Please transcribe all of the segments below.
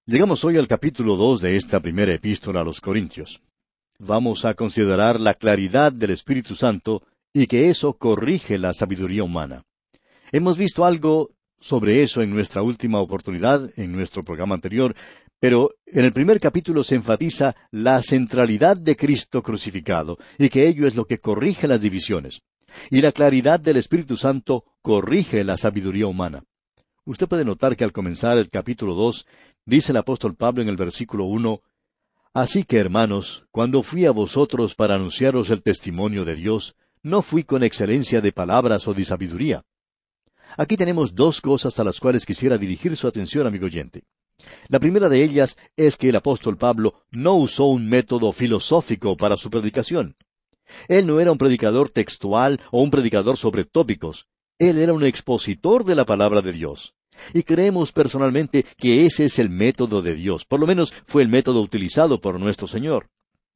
Llegamos hoy al capítulo 2 de esta primera epístola a los Corintios. Vamos a considerar la claridad del Espíritu Santo y que eso corrige la sabiduría humana. Hemos visto algo sobre eso en nuestra última oportunidad, en nuestro programa anterior, pero en el primer capítulo se enfatiza la centralidad de Cristo crucificado y que ello es lo que corrige las divisiones. Y la claridad del Espíritu Santo corrige la sabiduría humana. Usted puede notar que al comenzar el capítulo 2, dice el apóstol Pablo en el versículo 1, «Así que, hermanos, cuando fui a vosotros para anunciaros el testimonio de Dios, no fui con excelencia de palabras o de sabiduría». Aquí tenemos dos cosas a las cuales quisiera dirigir su atención, amigo oyente. La primera de ellas es que el apóstol Pablo no usó un método filosófico para su predicación. Él no era un predicador textual o un predicador sobre tópicos. Él era un expositor de la palabra de Dios. Y creemos personalmente que ese es el método de Dios. Por lo menos fue el método utilizado por nuestro Señor.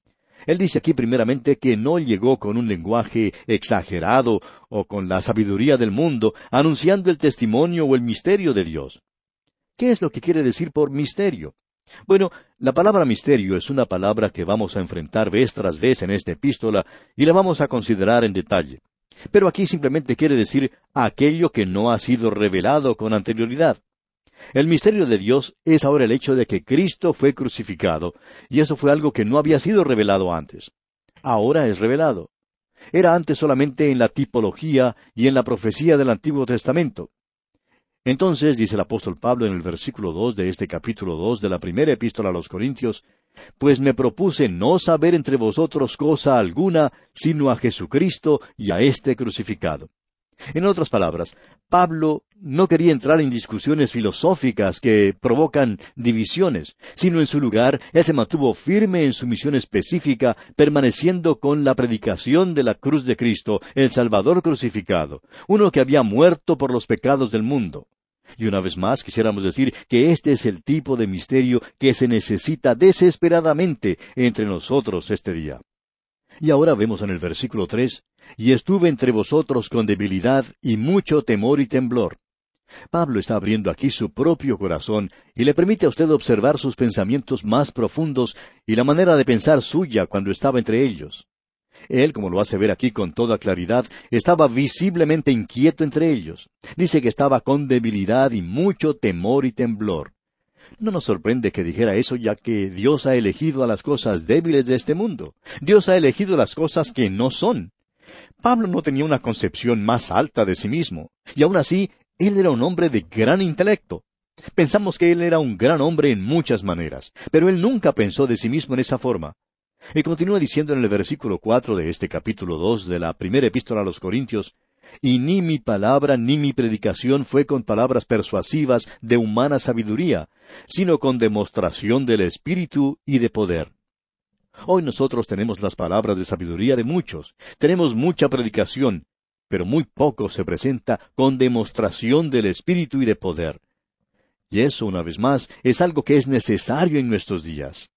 Él dice aquí primeramente que no llegó con un lenguaje exagerado o con la sabiduría del mundo, anunciando el testimonio o el misterio de Dios. ¿Qué es lo que quiere decir por misterio? Bueno, la palabra misterio es una palabra que vamos a enfrentar vez tras vez en esta epístola y la vamos a considerar en detalle. Pero aquí simplemente quiere decir aquello que no ha sido revelado con anterioridad. El misterio de Dios es ahora el hecho de que Cristo fue crucificado, y eso fue algo que no había sido revelado antes. Ahora es revelado. Era antes solamente en la tipología y en la profecía del Antiguo Testamento. Entonces, dice el apóstol Pablo en el versículo 2 de este capítulo 2 de la primera epístola a los Corintios, «Pues me propuse no saber entre vosotros cosa alguna, sino a Jesucristo y a este crucificado». En otras palabras, Pablo no quería entrar en discusiones filosóficas que provocan divisiones, sino en su lugar, él se mantuvo firme en su misión específica, permaneciendo con la predicación de la cruz de Cristo, el Salvador crucificado, uno que había muerto por los pecados del mundo. Y una vez más quisiéramos decir que este es el tipo de misterio que se necesita desesperadamente entre nosotros este día. Y ahora vemos en el versículo 3, «Y estuve entre vosotros con debilidad y mucho temor y temblor». Pablo está abriendo aquí su propio corazón y le permite a usted observar sus pensamientos más profundos y la manera de pensar suya cuando estaba entre ellos. Él, como lo hace ver aquí con toda claridad, estaba visiblemente inquieto entre ellos. Dice que estaba con debilidad y mucho temor y temblor. No nos sorprende que dijera eso, ya que Dios ha elegido a las cosas débiles de este mundo. Dios ha elegido las cosas que no son. Pablo no tenía una concepción más alta de sí mismo, y aún así, él era un hombre de gran intelecto. Pensamos que él era un gran hombre en muchas maneras, pero él nunca pensó de sí mismo en esa forma. Y continúa diciendo en el versículo 4 de este capítulo 2 de la primera epístola a los Corintios, «Y ni mi palabra ni mi predicación fue con palabras persuasivas de humana sabiduría, sino con demostración del Espíritu y de poder». Hoy nosotros tenemos las palabras de sabiduría de muchos, tenemos mucha predicación, pero muy poco se presenta con demostración del Espíritu y de poder. Y eso, una vez más, es algo que es necesario en nuestros días.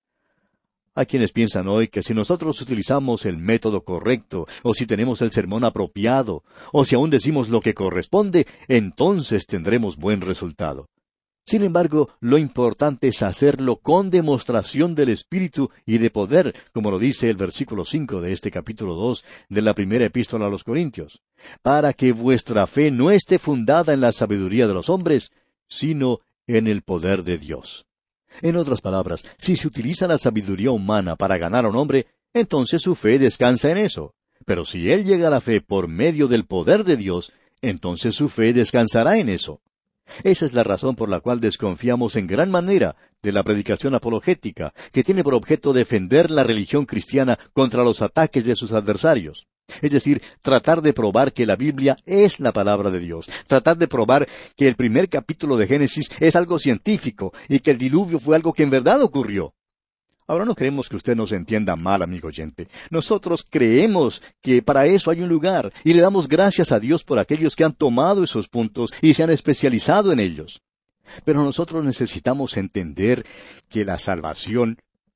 Hay quienes piensan hoy que si nosotros utilizamos el método correcto, o si tenemos el sermón apropiado, o si aún decimos lo que corresponde, entonces tendremos buen resultado. Sin embargo, lo importante es hacerlo con demostración del Espíritu y de poder, como lo dice el versículo 5 de este capítulo 2 de la primera epístola a los Corintios, para que vuestra fe no esté fundada en la sabiduría de los hombres, sino en el poder de Dios. En otras palabras, si se utiliza la sabiduría humana para ganar a un hombre, entonces su fe descansa en eso. Pero si él llega a la fe por medio del poder de Dios, entonces su fe descansará en eso. Esa es la razón por la cual desconfiamos en gran manera de la predicación apologética, que tiene por objeto defender la religión cristiana contra los ataques de sus adversarios. Es decir, tratar de probar que la Biblia es la palabra de Dios, tratar de probar que el primer capítulo de Génesis es algo científico y que el diluvio fue algo que en verdad ocurrió. Ahora no queremos que usted nos entienda mal, amigo oyente. Nosotros creemos que para eso hay un lugar y le damos gracias a Dios por aquellos que han tomado esos puntos y se han especializado en ellos. Pero nosotros necesitamos entender que la salvación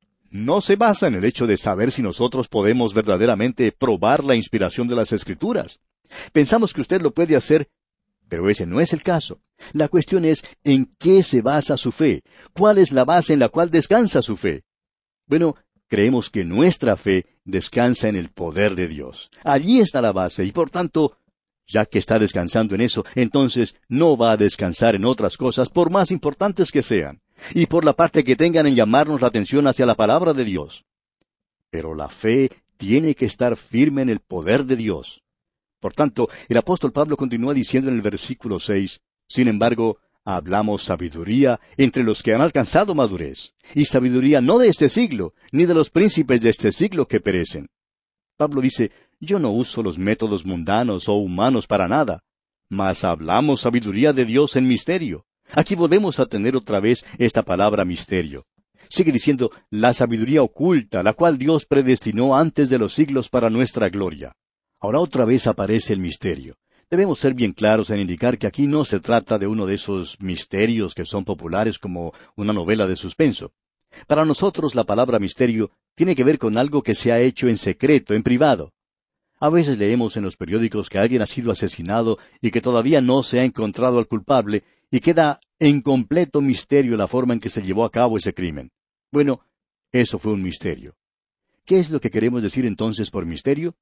no se basa en el hecho de saber si nosotros podemos verdaderamente probar la inspiración de las Escrituras. Pensamos que usted lo puede hacer Pero ese no es el caso. La cuestión es en qué se basa su fe. ¿Cuál es la base en la cual descansa su fe? Bueno, creemos que nuestra fe descansa en el poder de Dios. Allí está la base y por tanto, ya que está descansando en eso, entonces no va a descansar en otras cosas por más importantes que sean, y por la parte que tengan en llamarnos la atención hacia la palabra de Dios. Pero la fe tiene que estar firme en el poder de Dios. Por tanto, el apóstol Pablo continúa diciendo en el versículo 6, sin embargo, hablamos sabiduría entre los que han alcanzado madurez, y sabiduría no de este siglo, ni de los príncipes de este siglo que perecen. Pablo dice, yo no uso los métodos mundanos o humanos para nada, mas hablamos sabiduría de Dios en misterio. Aquí volvemos a tener otra vez esta palabra misterio. Sigue diciendo, la sabiduría oculta, la cual Dios predestinó antes de los siglos para nuestra gloria. Ahora otra vez aparece el misterio. Debemos ser bien claros en indicar que aquí no se trata de uno de esos misterios que son populares como una novela de suspenso. Para nosotros la palabra misterio tiene que ver con algo que se ha hecho en secreto, en privado. A veces leemos en los periódicos que alguien ha sido asesinado y que todavía no se ha encontrado al culpable y queda en completo misterio la forma en que se llevó a cabo ese crimen. Bueno, eso fue un misterio. ¿Qué es lo que queremos decir entonces por misterio?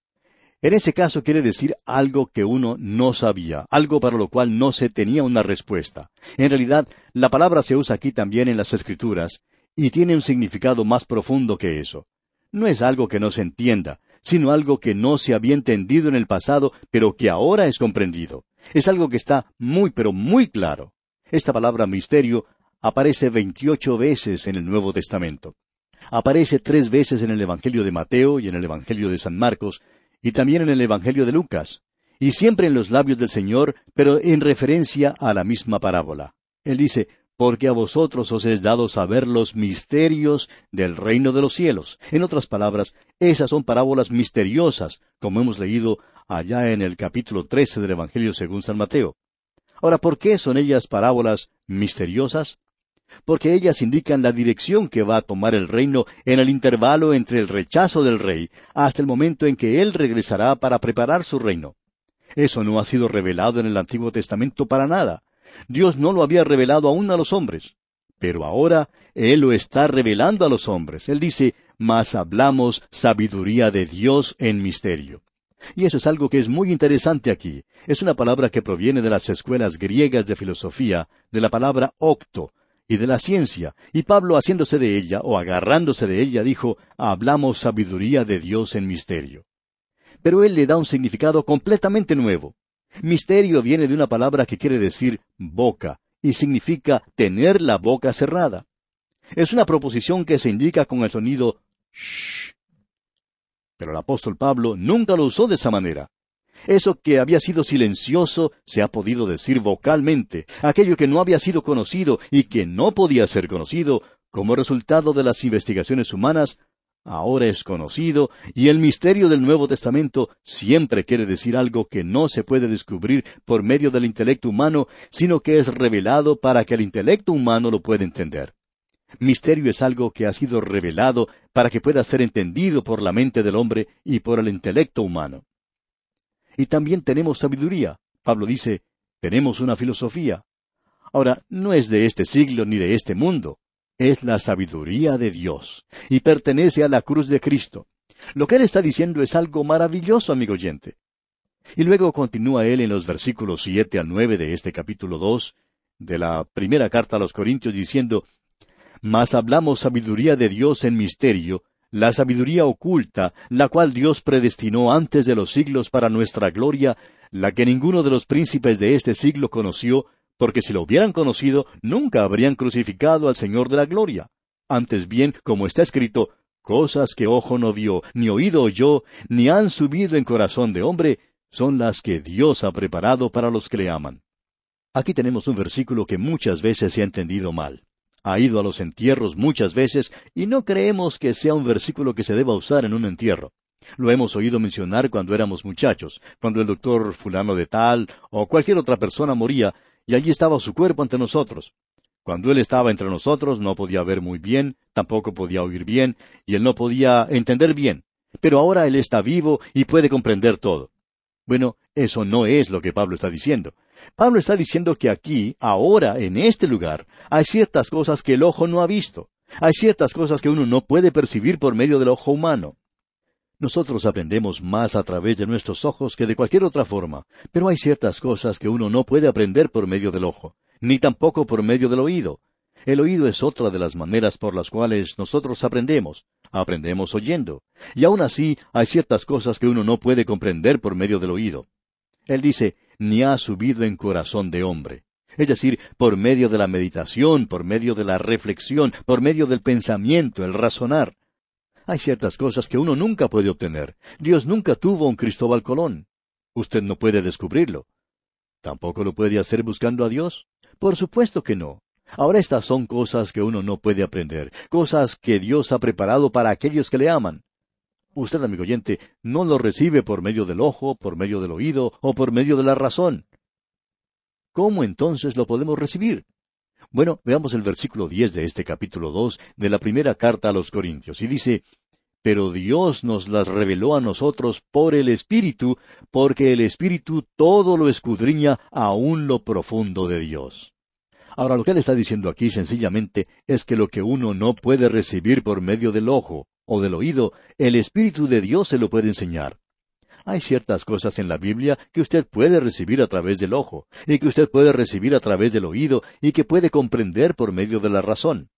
En ese caso quiere decir algo que uno no sabía, algo para lo cual no se tenía una respuesta. En realidad, la palabra se usa aquí también en las Escrituras, y tiene un significado más profundo que eso. No es algo que no se entienda, sino algo que no se había entendido en el pasado, pero que ahora es comprendido. Es algo que está muy, pero muy claro. Esta palabra misterio aparece 28 veces en el Nuevo Testamento. Aparece 3 veces en el Evangelio de Mateo y en el Evangelio de San Marcos, y también en el Evangelio de Lucas, y siempre en los labios del Señor, pero en referencia a la misma parábola. Él dice, porque a vosotros os es dado saber los misterios del reino de los cielos. En otras palabras, esas son parábolas misteriosas, como hemos leído allá en el capítulo 13 del Evangelio según San Mateo. Ahora, ¿por qué son ellas parábolas misteriosas? Porque ellas indican la dirección que va a tomar el reino en el intervalo entre el rechazo del rey hasta el momento en que él regresará para preparar su reino. Eso no ha sido revelado en el Antiguo Testamento para nada. Dios no lo había revelado aún a los hombres. Pero ahora Él lo está revelando a los hombres. Él dice, mas hablamos sabiduría de Dios en misterio. Y eso es algo que es muy interesante aquí. Es una palabra que proviene de las escuelas griegas de filosofía, de la palabra octo, y de la ciencia, y Pablo haciéndose de ella, o agarrándose de ella, dijo, hablamos sabiduría de Dios en misterio. Pero él le da un significado completamente nuevo. Misterio viene de una palabra que quiere decir boca, y significa tener la boca cerrada. Es una proposición que se indica con el sonido shh. Pero el apóstol Pablo nunca lo usó de esa manera. Eso que había sido silencioso se ha podido decir vocalmente. Aquello que no había sido conocido y que no podía ser conocido como resultado de las investigaciones humanas, ahora es conocido, y el misterio del Nuevo Testamento siempre quiere decir algo que no se puede descubrir por medio del intelecto humano, sino que es revelado para que el intelecto humano lo pueda entender. Misterio es algo que ha sido revelado para que pueda ser entendido por la mente del hombre y por el intelecto humano. Y también tenemos sabiduría. Pablo dice, tenemos una filosofía. Ahora, no es de este siglo ni de este mundo. Es la sabiduría de Dios, y pertenece a la cruz de Cristo. Lo que él está diciendo es algo maravilloso, amigo oyente. Y luego continúa él en los versículos 7 al 9 de este capítulo 2, de la primera carta a los Corintios, diciendo, mas hablamos sabiduría de Dios en misterio, la sabiduría oculta, la cual Dios predestinó antes de los siglos para nuestra gloria, la que ninguno de los príncipes de este siglo conoció, porque si lo hubieran conocido, nunca habrían crucificado al Señor de la gloria. Antes bien, como está escrito, cosas que ojo no vio, ni oído oyó, ni han subido en corazón de hombre, son las que Dios ha preparado para los que le aman. Aquí tenemos un versículo que muchas veces se ha entendido mal. Ha ido a los entierros muchas veces y no creemos que sea un versículo que se deba usar en un entierro. Lo hemos oído mencionar cuando éramos muchachos, cuando el doctor fulano de tal o cualquier otra persona moría y allí estaba su cuerpo ante nosotros. Cuando él estaba entre nosotros no podía ver muy bien, tampoco podía oír bien y él no podía entender bien. Pero ahora él está vivo y puede comprender todo. Bueno, eso no es lo que Pablo está diciendo. Pablo está diciendo que aquí, ahora, en este lugar, hay ciertas cosas que el ojo no ha visto. Hay ciertas cosas que uno no puede percibir por medio del ojo humano. Nosotros aprendemos más a través de nuestros ojos que de cualquier otra forma, pero hay ciertas cosas que uno no puede aprender por medio del ojo, ni tampoco por medio del oído. El oído es otra de las maneras por las cuales nosotros aprendemos. Aprendemos oyendo. Y aún así hay ciertas cosas que uno no puede comprender por medio del oído. Él dice, ni ha subido en corazón de hombre. Es decir, por medio de la meditación, por medio de la reflexión, por medio del pensamiento, el razonar. Hay ciertas cosas que uno nunca puede obtener. Dios nunca tuvo un Cristóbal Colón. Usted no puede descubrirlo. ¿Tampoco lo puede hacer buscando a Dios? Por supuesto que no. Ahora estas son cosas que uno no puede aprender, cosas que Dios ha preparado para aquellos que le aman. Usted, amigo oyente, no lo recibe por medio del ojo, por medio del oído o por medio de la razón. ¿Cómo entonces lo podemos recibir? Bueno, veamos el versículo 10 de este capítulo 2 de la primera carta a los Corintios, y dice, «Pero Dios nos las reveló a nosotros por el Espíritu, porque el Espíritu todo lo escudriña aún lo profundo de Dios». Ahora, lo que él está diciendo aquí sencillamente es que lo que uno no puede recibir por medio del ojo o del oído, el Espíritu de Dios se lo puede enseñar. Hay ciertas cosas en la Biblia que usted puede recibir a través del ojo, y que usted puede recibir a través del oído, y que puede comprender por medio de la razón.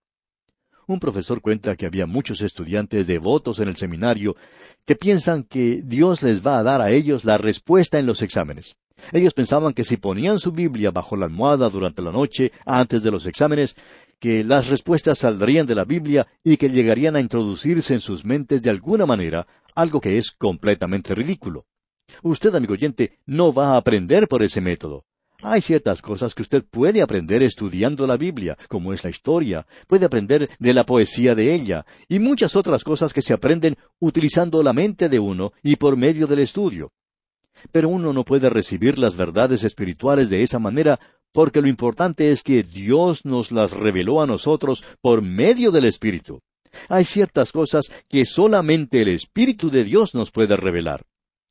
Un profesor cuenta que había muchos estudiantes devotos en el seminario que piensan que Dios les va a dar a ellos la respuesta en los exámenes. Ellos pensaban que si ponían su Biblia bajo la almohada durante la noche, antes de los exámenes, que las respuestas saldrían de la Biblia y que llegarían a introducirse en sus mentes de alguna manera, algo que es completamente ridículo. Usted, amigo oyente, no va a aprender por ese método. Hay ciertas cosas que usted puede aprender estudiando la Biblia, como es la historia, puede aprender de la poesía de ella, y muchas otras cosas que se aprenden utilizando la mente de uno y por medio del estudio. Pero uno no puede recibir las verdades espirituales de esa manera, porque lo importante es que Dios nos las reveló a nosotros por medio del Espíritu. Hay ciertas cosas que solamente el Espíritu de Dios nos puede revelar.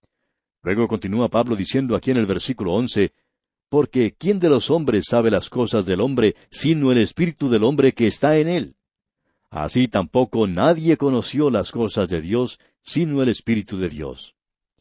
Luego continúa Pablo diciendo aquí en el versículo 11, «Porque ¿quién de los hombres sabe las cosas del hombre, sino el Espíritu del hombre que está en él? Así tampoco nadie conoció las cosas de Dios, sino el Espíritu de Dios».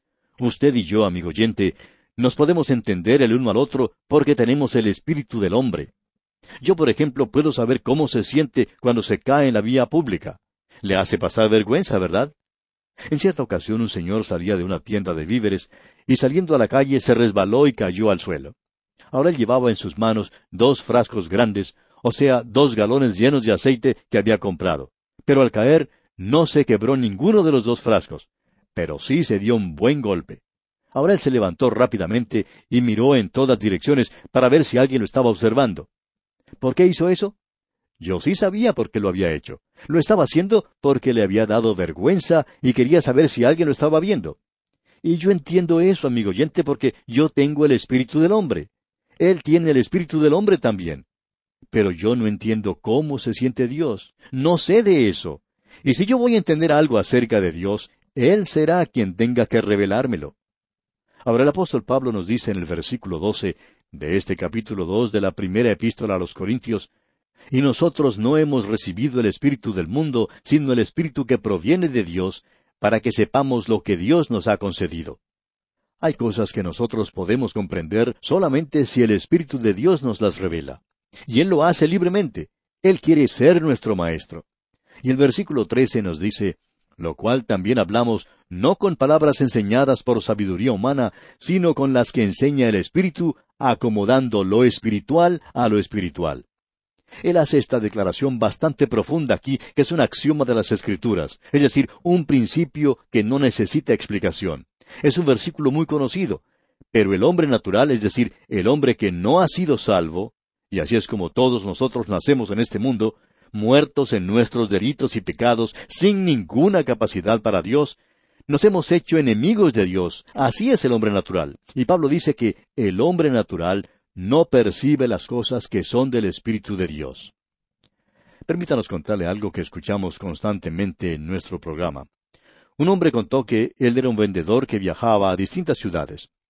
Usted y yo, amigo oyente, nos podemos entender el uno al otro porque tenemos el espíritu del hombre. Yo, por ejemplo, puedo saber cómo se siente cuando se cae en la vía pública. Le hace pasar vergüenza, ¿verdad? En cierta ocasión un señor salía de una tienda de víveres y saliendo a la calle se resbaló y cayó al suelo. Ahora él llevaba en sus manos 2 frascos grandes, o sea, 2 galones llenos de aceite que había comprado. Pero al caer no se quebró ninguno de los 2 frascos. Pero sí se dio un buen golpe. Ahora él se levantó rápidamente y miró en todas direcciones para ver si alguien lo estaba observando. ¿Por qué hizo eso? Yo sí sabía por qué lo había hecho. Lo estaba haciendo porque le había dado vergüenza y quería saber si alguien lo estaba viendo. Y yo entiendo eso, amigo oyente, porque yo tengo el espíritu del hombre. Él tiene el espíritu del hombre también. Pero yo no entiendo cómo se siente Dios. No sé de eso. Y si yo voy a entender algo acerca de Dios, Él será quien tenga que revelármelo. Ahora el apóstol Pablo nos dice en el versículo 12 de este capítulo 2 de la primera epístola a los Corintios, «Y nosotros no hemos recibido el espíritu del mundo, sino el espíritu que proviene de Dios, para que sepamos lo que Dios nos ha concedido». Hay cosas que nosotros podemos comprender solamente si el Espíritu de Dios nos las revela. Y Él lo hace libremente. Él quiere ser nuestro Maestro. Y el versículo 13 nos dice, «Lo cual también hablamos, no con palabras enseñadas por sabiduría humana, sino con las que enseña el Espíritu, acomodando lo espiritual a lo espiritual». Él hace esta declaración bastante profunda aquí, que es un axioma de las Escrituras, es decir, un principio que no necesita explicación. Es un versículo muy conocido, pero el hombre natural, es decir, el hombre que no ha sido salvo, y así es como todos nosotros nacemos en este mundo, muertos en nuestros delitos y pecados, sin ninguna capacidad para Dios, nos hemos hecho enemigos de Dios. Así es el hombre natural. Y Pablo dice que el hombre natural no percibe las cosas que son del Espíritu de Dios. Permítanos contarle algo que escuchamos constantemente en nuestro programa. Un hombre contó que él era un vendedor que viajaba a distintas ciudades.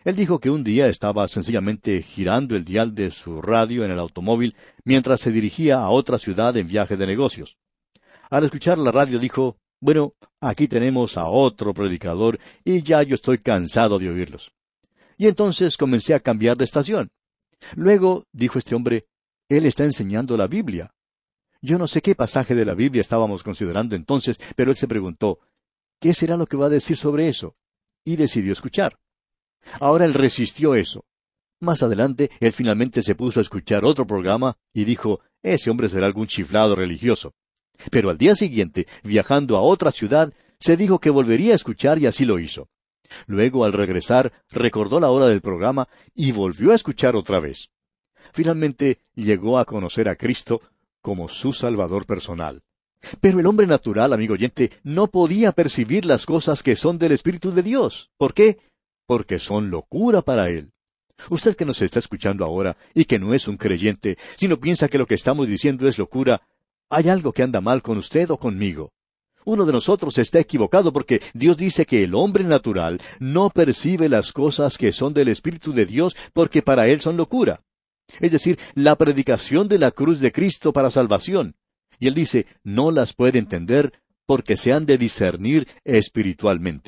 Él dijo que un día estaba sencillamente girando el dial de su radio en el automóvil mientras se dirigía a otra ciudad en viaje de negocios. Al escuchar la radio dijo, bueno, aquí tenemos a otro predicador y ya yo estoy cansado de oírlos. Y entonces comencé a cambiar de estación. Luego, dijo este hombre, él está enseñando la Biblia. Yo no sé qué pasaje de la Biblia estábamos considerando entonces, pero él se preguntó, ¿qué será lo que va a decir sobre eso? Y decidió escuchar. Ahora él resistió eso. Más adelante, él finalmente se puso a escuchar otro programa y dijo, ese hombre será algún chiflado religioso. Pero al día siguiente, viajando a otra ciudad, se dijo que volvería a escuchar y así lo hizo. Luego, al regresar, recordó la hora del programa y volvió a escuchar otra vez. Finalmente, llegó a conocer a Cristo como su Salvador personal. Pero el hombre natural, amigo oyente, no podía percibir las cosas que son del Espíritu de Dios. ¿Por qué? Porque son locura para él. Usted que nos está escuchando ahora y que no es un creyente, sino piensa que lo que estamos diciendo es locura, hay algo que anda mal con usted o conmigo. Uno de nosotros está equivocado porque Dios dice que el hombre natural no percibe las cosas que son del Espíritu de Dios porque para él son locura. Es decir, la predicación de la cruz de Cristo para salvación. Y él dice, no las puede entender porque se han de discernir espiritualmente.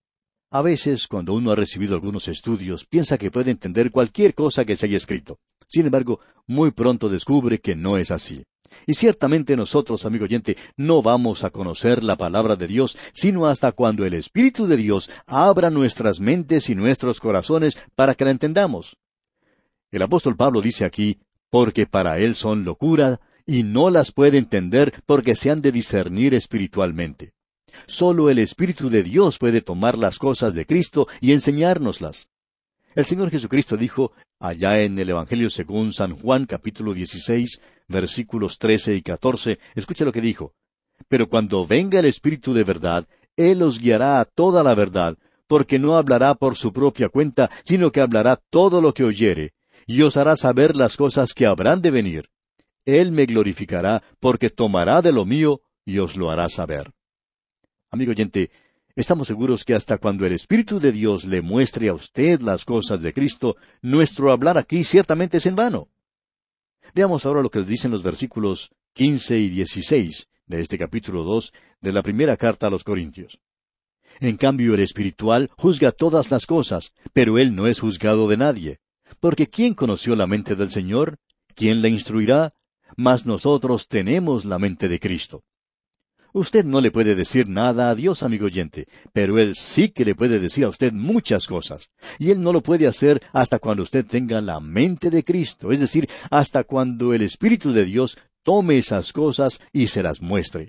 A veces, cuando uno ha recibido algunos estudios, piensa que puede entender cualquier cosa que se haya escrito. Sin embargo, muy pronto descubre que no es así. Y ciertamente nosotros, amigo oyente, no vamos a conocer la palabra de Dios, sino hasta cuando el Espíritu de Dios abra nuestras mentes y nuestros corazones para que la entendamos. El apóstol Pablo dice aquí, porque para él son locura, y no las puede entender porque se han de discernir espiritualmente. Solo el Espíritu de Dios puede tomar las cosas de Cristo y enseñárnoslas. El Señor Jesucristo dijo, allá en el Evangelio según San Juan, capítulo 16, versículos 13 y 14, escucha lo que dijo. Pero cuando venga el Espíritu de verdad, Él os guiará a toda la verdad, porque no hablará por su propia cuenta, sino que hablará todo lo que oyere, y os hará saber las cosas que habrán de venir. Él me glorificará, porque tomará de lo mío y os lo hará saber. Amigo oyente, estamos seguros que hasta cuando el Espíritu de Dios le muestre a usted las cosas de Cristo, nuestro hablar aquí ciertamente es en vano. Veamos ahora lo que dicen los versículos 15 y 16 de este capítulo 2 de la primera carta a los Corintios. En cambio, el espiritual juzga todas las cosas, pero él no es juzgado de nadie. Porque ¿quién conoció la mente del Señor? ¿Quién la instruirá? Mas nosotros tenemos la mente de Cristo. Usted no le puede decir nada a Dios, amigo oyente, pero Él sí que le puede decir a usted muchas cosas. Y Él no lo puede hacer hasta cuando usted tenga la mente de Cristo, es decir, hasta cuando el Espíritu de Dios tome esas cosas y se las muestre.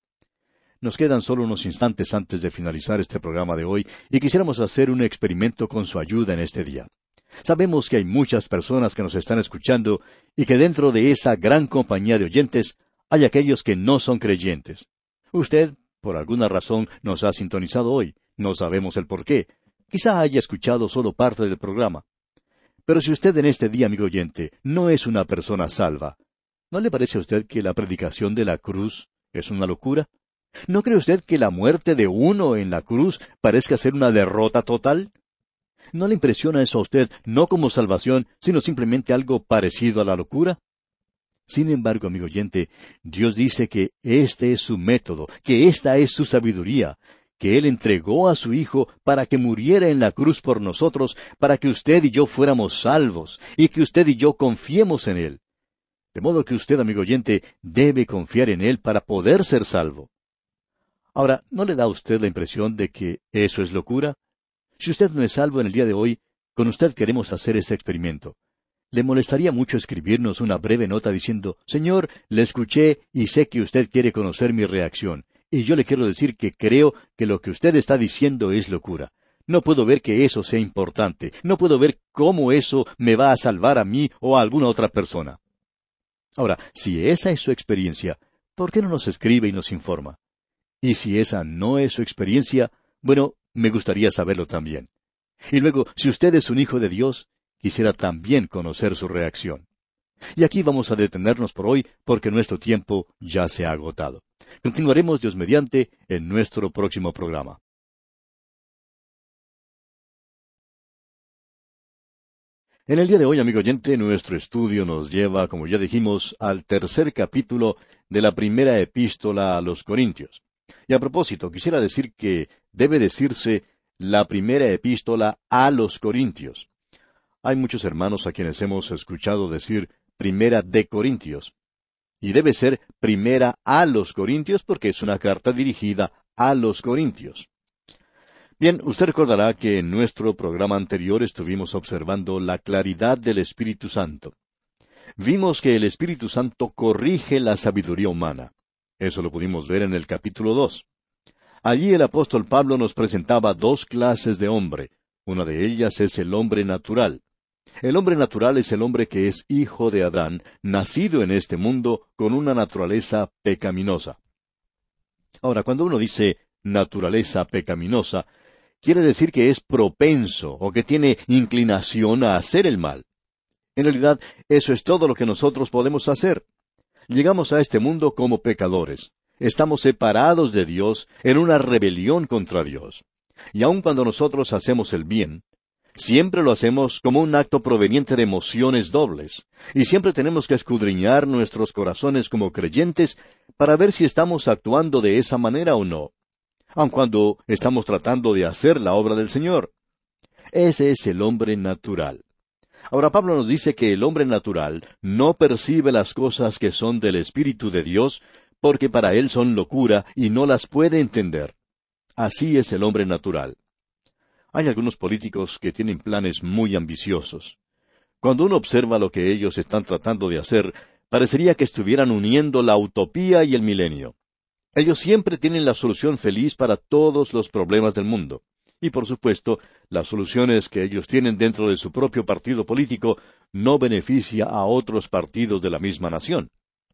Nos quedan solo unos instantes antes de finalizar este programa de hoy y quisiéramos hacer un experimento con su ayuda en este día. Sabemos que hay muchas personas que nos están escuchando y que dentro de esa gran compañía de oyentes hay aquellos que no son creyentes. Usted, por alguna razón, nos ha sintonizado hoy. No sabemos el por qué. Quizá haya escuchado solo parte del programa. Pero si usted en este día, amigo oyente, no es una persona salva, ¿no le parece a usted que la predicación de la cruz es una locura? ¿No cree usted que la muerte de uno en la cruz parezca ser una derrota total? ¿No le impresiona eso a usted no como salvación, sino simplemente algo parecido a la locura? Sin embargo, amigo oyente, Dios dice que este es su método, que esta es su sabiduría, que Él entregó a su Hijo para que muriera en la cruz por nosotros, para que usted y yo fuéramos salvos, y que usted y yo confiemos en Él. De modo que usted, amigo oyente, debe confiar en Él para poder ser salvo. Ahora, ¿no le da a usted la impresión de que eso es locura? Si usted no es salvo en el día de hoy, con usted queremos hacer ese experimento. ¿Le molestaría mucho escribirnos una breve nota diciendo, Señor, le escuché y sé que usted quiere conocer mi reacción, y yo le quiero decir que creo que lo que usted está diciendo es locura? No puedo ver que eso sea importante, no puedo ver cómo eso me va a salvar a mí o a alguna otra persona. Ahora, si esa es su experiencia, ¿por qué no nos escribe y nos informa? Y si esa no es su experiencia, bueno, me gustaría saberlo también. Y luego, si usted es un hijo de Dios, quisiera también conocer su reacción. Y aquí vamos a detenernos por hoy porque nuestro tiempo ya se ha agotado. Continuaremos, Dios mediante, en nuestro próximo programa. En el día de hoy, amigo oyente, nuestro estudio nos lleva, como ya dijimos, al tercer capítulo de la primera epístola a los Corintios. Y a propósito, quisiera decir que debe decirse la primera epístola a los Corintios. Hay muchos hermanos a quienes hemos escuchado decir primera de Corintios. Y debe ser primera a los Corintios porque es una carta dirigida a los Corintios. Bien, usted recordará que en nuestro programa anterior estuvimos observando la claridad del Espíritu Santo. Vimos que el Espíritu Santo corrige la sabiduría humana. Eso lo pudimos ver en el capítulo 2. Allí el apóstol Pablo nos presentaba dos clases de hombre. Una de ellas es el hombre natural. El hombre natural es el hombre que es hijo de Adán, nacido en este mundo con una naturaleza pecaminosa. Ahora, cuando uno dice naturaleza pecaminosa, quiere decir que es propenso o que tiene inclinación a hacer el mal. En realidad, eso es todo lo que nosotros podemos hacer. Llegamos a este mundo como pecadores. Estamos separados de Dios en una rebelión contra Dios. Y aun cuando nosotros hacemos el bien, siempre lo hacemos como un acto proveniente de emociones dobles. Y siempre tenemos que escudriñar nuestros corazones como creyentes para ver si estamos actuando de esa manera o no, aun cuando estamos tratando de hacer la obra del Señor. Ese es el hombre natural. Ahora Pablo nos dice que el hombre natural no percibe las cosas que son del Espíritu de Dios, porque para él son locura y no las puede entender. Así es el hombre natural. Hay algunos políticos que tienen planes muy ambiciosos. Cuando uno observa lo que ellos están tratando de hacer, parecería que estuvieran uniendo la utopía y el milenio. Ellos siempre tienen la solución feliz para todos los problemas del mundo. Y por supuesto, las soluciones que ellos tienen dentro de su propio partido político no beneficia a otros partidos de la misma nación.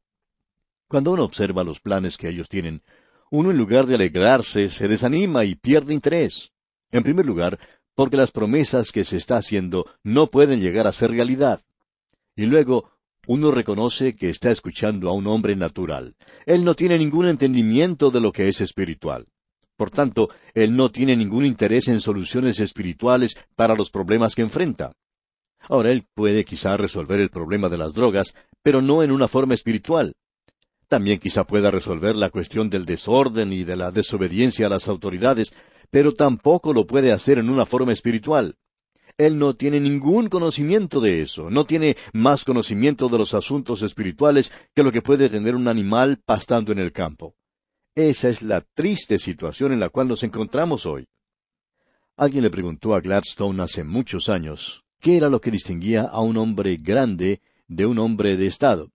Cuando uno observa los planes que ellos tienen, uno en lugar de alegrarse se desanima y pierde interés. En primer lugar, porque las promesas que se está haciendo no pueden llegar a ser realidad. Y luego, uno reconoce que está escuchando a un hombre natural. Él no tiene ningún entendimiento de lo que es espiritual. Por tanto, él no tiene ningún interés en soluciones espirituales para los problemas que enfrenta. Ahora, él puede quizá resolver el problema de las drogas, pero no en una forma espiritual. También quizá pueda resolver la cuestión del desorden y de la desobediencia a las autoridades, pero tampoco lo puede hacer en una forma espiritual. Él no tiene ningún conocimiento de eso, no tiene más conocimiento de los asuntos espirituales que lo que puede tener un animal pastando en el campo. Esa es la triste situación en la cual nos encontramos hoy. Alguien le preguntó a Gladstone hace muchos años qué era lo que distinguía a un hombre grande de un hombre de Estado.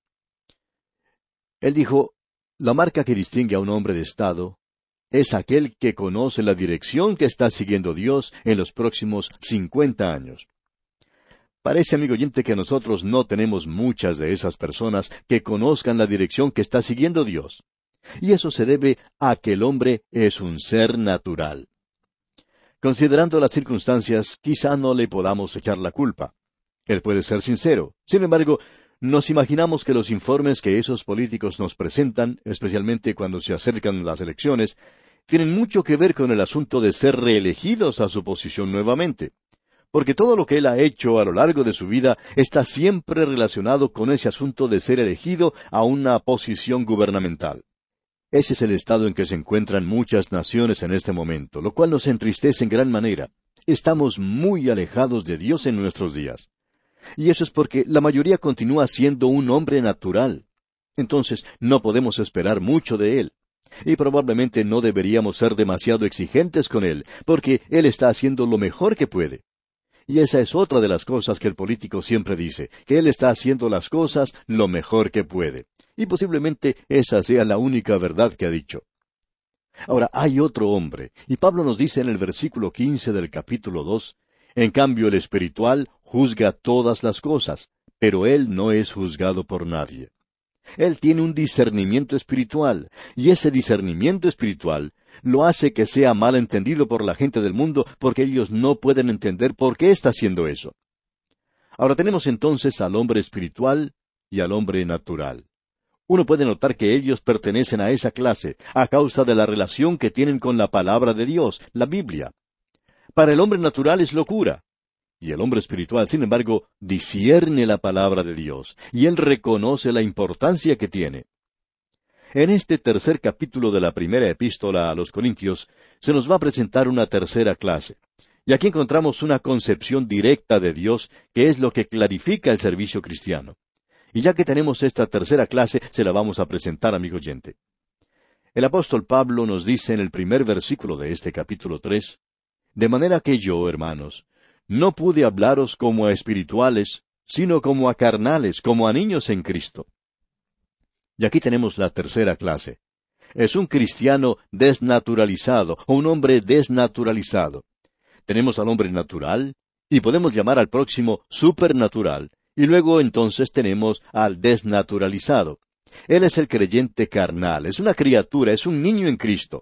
Él dijo, la marca que distingue a un hombre de Estado es aquel que conoce la dirección que está siguiendo Dios en los próximos 50 años. Parece, amigo oyente, que nosotros no tenemos muchas de esas personas que conozcan la dirección que está siguiendo Dios. Y eso se debe a que el hombre es un ser natural. Considerando las circunstancias, quizá no le podamos echar la culpa. Él puede ser sincero. Sin embargo, nos imaginamos que los informes que esos políticos nos presentan, especialmente cuando se acercan las elecciones, tienen mucho que ver con el asunto de ser reelegidos a su posición nuevamente. Porque todo lo que él ha hecho a lo largo de su vida está siempre relacionado con ese asunto de ser elegido a una posición gubernamental. Ese es el estado en que se encuentran muchas naciones en este momento, lo cual nos entristece en gran manera. Estamos muy alejados de Dios en nuestros días. Y eso es porque la mayoría continúa siendo un hombre natural. Entonces, no podemos esperar mucho de él. Y probablemente no deberíamos ser demasiado exigentes con él, porque él está haciendo lo mejor que puede. Y esa es otra de las cosas que el político siempre dice, que él está haciendo las cosas lo mejor que puede. Y posiblemente esa sea la única verdad que ha dicho. Ahora, hay otro hombre, y Pablo nos dice en el versículo 15 del capítulo 2, en cambio el espiritual juzga todas las cosas, pero él no es juzgado por nadie. Él tiene un discernimiento espiritual, y ese discernimiento espiritual lo hace que sea mal entendido por la gente del mundo, porque ellos no pueden entender por qué está haciendo eso. Ahora tenemos entonces al hombre espiritual y al hombre natural. Uno puede notar que ellos pertenecen a esa clase, a causa de la relación que tienen con la palabra de Dios, la Biblia. Para el hombre natural es locura. Y el hombre espiritual, sin embargo, discierne la palabra de Dios, y él reconoce la importancia que tiene. En este tercer capítulo de la primera epístola a los Corintios, se nos va a presentar una tercera clase. Y aquí encontramos una concepción directa de Dios, que es lo que clarifica el servicio cristiano. Y ya que tenemos esta tercera clase, se la vamos a presentar, amigo oyente. El apóstol Pablo nos dice en el primer versículo de este capítulo 3, «De manera que yo, hermanos, no pude hablaros como a espirituales, sino como a carnales, como a niños en Cristo». Y aquí tenemos la tercera clase. Es un cristiano desnaturalizado, o un hombre desnaturalizado. Tenemos al hombre natural, y podemos llamar al próximo supernatural, y luego entonces tenemos al desnaturalizado. Él es el creyente carnal, es una criatura, es un niño en Cristo.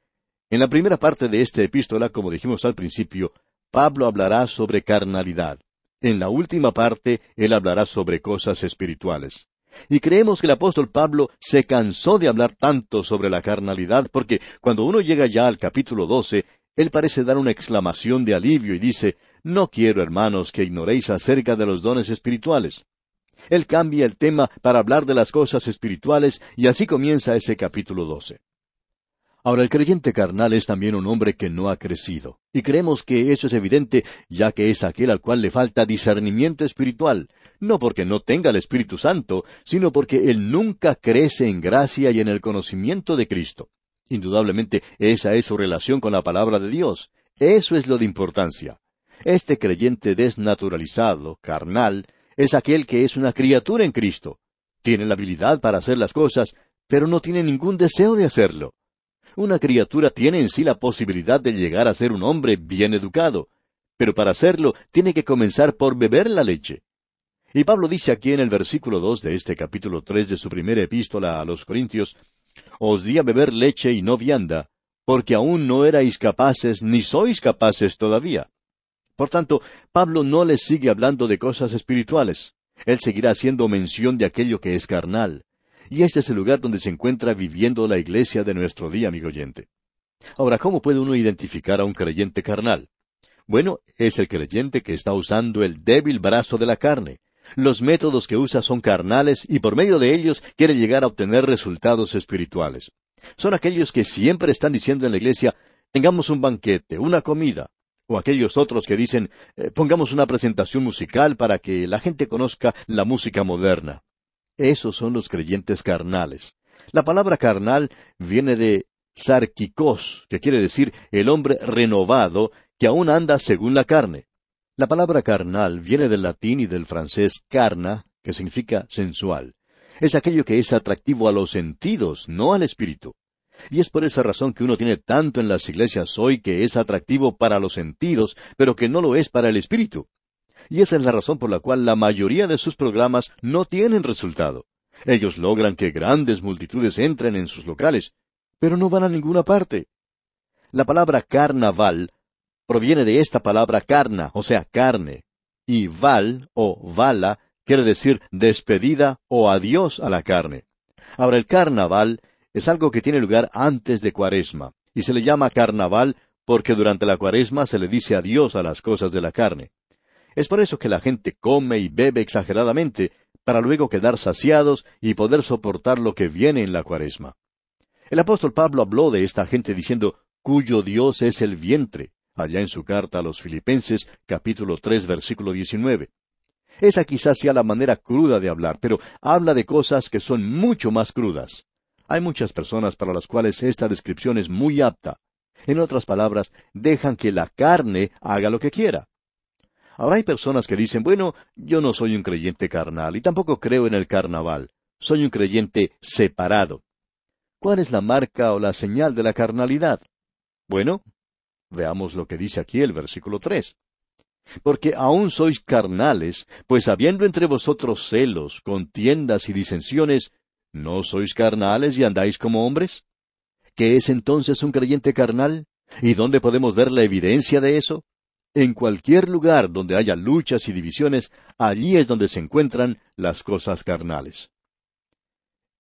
En la primera parte de esta epístola, como dijimos al principio, Pablo hablará sobre carnalidad. En la última parte, él hablará sobre cosas espirituales. Y creemos que el apóstol Pablo se cansó de hablar tanto sobre la carnalidad, porque cuando uno llega ya al capítulo 12, él parece dar una exclamación de alivio y dice, «No quiero, hermanos, que ignoréis acerca de los dones espirituales». Él cambia el tema para hablar de las cosas espirituales, y así comienza ese capítulo 12. Ahora, el creyente carnal es también un hombre que no ha crecido, y creemos que eso es evidente, ya que es aquel al cual le falta discernimiento espiritual, no porque no tenga el Espíritu Santo, sino porque él nunca crece en gracia y en el conocimiento de Cristo. Indudablemente, esa es su relación con la palabra de Dios. Eso es lo de importancia. Este creyente desnaturalizado, carnal, es aquel que es una criatura en Cristo. Tiene la habilidad para hacer las cosas, pero no tiene ningún deseo de hacerlo. Una criatura tiene en sí la posibilidad de llegar a ser un hombre bien educado, pero para hacerlo tiene que comenzar por beber la leche. Y Pablo dice aquí en el versículo 2 de este capítulo 3 de su primera epístola a los Corintios, «Os di a beber leche y no vianda, porque aún no erais capaces, ni sois capaces todavía». Por tanto, Pablo no les sigue hablando de cosas espirituales. Él seguirá haciendo mención de aquello que es carnal. Y este es el lugar donde se encuentra viviendo la iglesia de nuestro día, amigo oyente. Ahora, ¿cómo puede uno identificar a un creyente carnal? Bueno, es el creyente que está usando el débil brazo de la carne. Los métodos que usa son carnales y por medio de ellos quiere llegar a obtener resultados espirituales. Son aquellos que siempre están diciendo en la iglesia, tengamos un banquete, una comida. O aquellos otros que dicen, pongamos una presentación musical para que la gente conozca la música moderna. Esos son los creyentes carnales. La palabra carnal viene de sarkikos, que quiere decir el hombre renovado que aún anda según la carne. La palabra carnal viene del latín y del francés carna, que significa sensual. Es aquello que es atractivo a los sentidos, no al espíritu. Y es por esa razón que uno tiene tanto en las iglesias hoy que es atractivo para los sentidos, pero que no lo es para el espíritu. Y esa es la razón por la cual la mayoría de sus programas no tienen resultado. Ellos logran que grandes multitudes entren en sus locales, pero no van a ninguna parte. La palabra carnaval proviene de esta palabra carna, o sea, carne. Y val, o vala, quiere decir despedida o adiós a la carne. Ahora, el carnaval es algo que tiene lugar antes de Cuaresma, y se le llama carnaval porque durante la Cuaresma se le dice adiós a las cosas de la carne. Es por eso que la gente come y bebe exageradamente, para luego quedar saciados y poder soportar lo que viene en la Cuaresma. El apóstol Pablo habló de esta gente diciendo, cuyo Dios es el vientre, allá en su carta a los Filipenses, capítulo 3, versículo 19. Esa quizás sea la manera cruda de hablar, pero habla de cosas que son mucho más crudas. Hay muchas personas para las cuales esta descripción es muy apta. En otras palabras, dejan que la carne haga lo que quiera. Ahora hay personas que dicen, bueno, yo no soy un creyente carnal y tampoco creo en el carnaval. Soy un creyente separado. ¿Cuál es la marca o la señal de la carnalidad? Bueno, veamos lo que dice aquí el versículo 3. Porque aún sois carnales, pues habiendo entre vosotros celos, contiendas y disensiones, ¿no sois carnales y andáis como hombres? ¿Qué es entonces un creyente carnal? ¿Y dónde podemos ver la evidencia de eso? En cualquier lugar donde haya luchas y divisiones, allí es donde se encuentran las cosas carnales.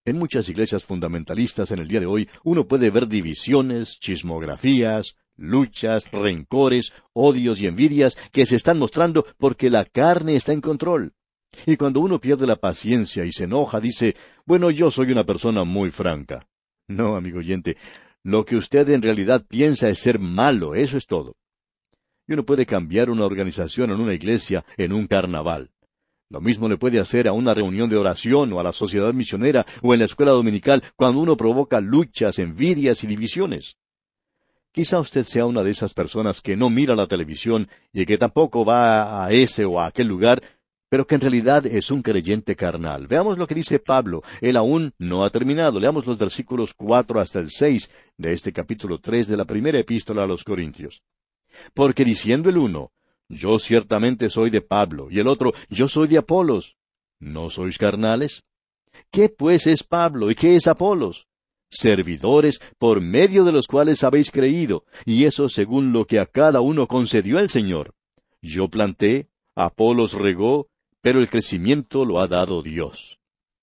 En muchas iglesias fundamentalistas en el día de hoy, uno puede ver divisiones, chismografías, luchas, rencores, odios y envidias que se están mostrando porque la carne está en control. Y cuando uno pierde la paciencia y se enoja, dice, bueno, yo soy una persona muy franca. No, amigo oyente, lo que usted en realidad piensa es ser malo, eso es todo. Y uno puede cambiar una organización en una iglesia en un carnaval. Lo mismo le puede hacer a una reunión de oración o a la sociedad misionera o en la escuela dominical cuando uno provoca luchas, envidias y divisiones. Quizá usted sea una de esas personas que no mira la televisión y que tampoco va a ese o a aquel lugar, pero que en realidad es un creyente carnal. Veamos lo que dice Pablo. Él aún no ha terminado. Leamos los versículos 4 hasta el 6 de este capítulo 3 de la primera epístola a los Corintios. Porque diciendo el uno, yo ciertamente soy de Pablo, y el otro, yo soy de Apolos, ¿no sois carnales? ¿Qué pues es Pablo y qué es Apolos? Servidores por medio de los cuales habéis creído, y eso según lo que a cada uno concedió el Señor. Yo planté, Apolos regó, pero el crecimiento lo ha dado Dios.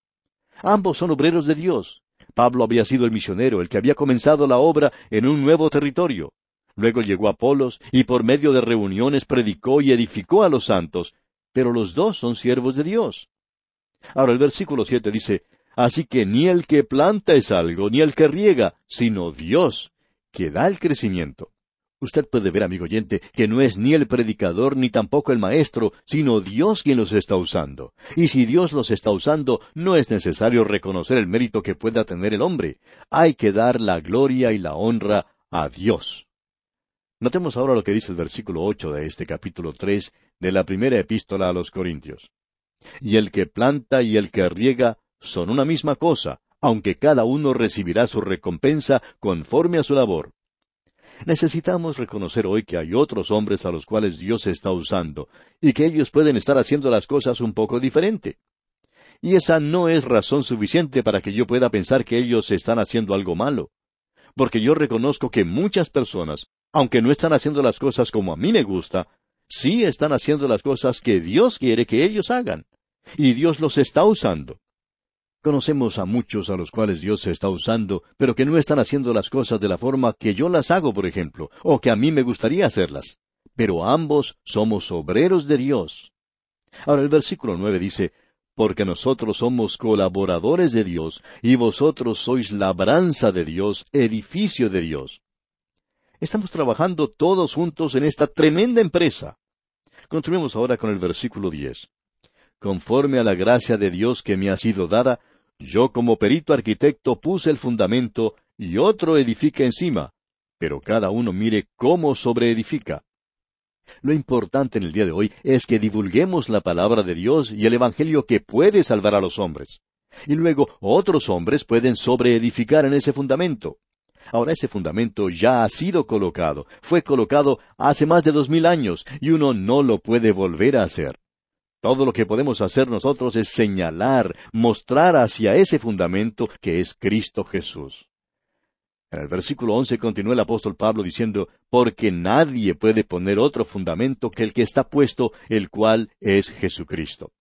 Ambos son obreros de Dios. Pablo había sido el misionero, el que había comenzado la obra en un nuevo territorio. Luego llegó Apolos, y por medio de reuniones predicó y edificó a los santos, pero los dos son siervos de Dios. Ahora el versículo 7 dice, así que ni el que planta es algo, ni el que riega, sino Dios, que da el crecimiento. Usted puede ver, amigo oyente, que no es ni el predicador ni tampoco el maestro, sino Dios quien los está usando. Y si Dios los está usando, no es necesario reconocer el mérito que pueda tener el hombre. Hay que dar la gloria y la honra a Dios. Notemos ahora lo que dice el versículo 8 de este capítulo 3 de la primera epístola a los Corintios. Y el que planta y el que riega son una misma cosa, aunque cada uno recibirá su recompensa conforme a su labor. Necesitamos reconocer hoy que hay otros hombres a los cuales Dios está usando, y que ellos pueden estar haciendo las cosas un poco diferente. Y esa no es razón suficiente para que yo pueda pensar que ellos están haciendo algo malo. Porque yo reconozco que muchas personas, aunque no están haciendo las cosas como a mí me gusta, sí están haciendo las cosas que Dios quiere que ellos hagan. Y Dios los está usando. Conocemos a muchos a los cuales Dios se está usando, pero que no están haciendo las cosas de la forma que yo las hago, por ejemplo, o que a mí me gustaría hacerlas. Pero ambos somos obreros de Dios. Ahora el versículo 9 dice, porque nosotros somos colaboradores de Dios, y vosotros sois labranza de Dios, edificio de Dios. Estamos trabajando todos juntos en esta tremenda empresa. Continuemos ahora con el versículo 10. Conforme a la gracia de Dios que me ha sido dada, yo como perito arquitecto puse el fundamento, y otro edifica encima, pero cada uno mire cómo sobreedifica. Lo importante en el día de hoy es que divulguemos la palabra de Dios y el Evangelio que puede salvar a los hombres. Y luego otros hombres pueden sobreedificar en ese fundamento. Ahora ese fundamento ya ha sido colocado, fue colocado hace más de 2000 años, y uno no lo puede volver a hacer. Todo lo que podemos hacer nosotros es señalar, mostrar hacia ese fundamento que es Cristo Jesús. En el versículo 11 continúa el apóstol Pablo diciendo, porque nadie puede poner otro fundamento que el que está puesto, el cual es Jesucristo.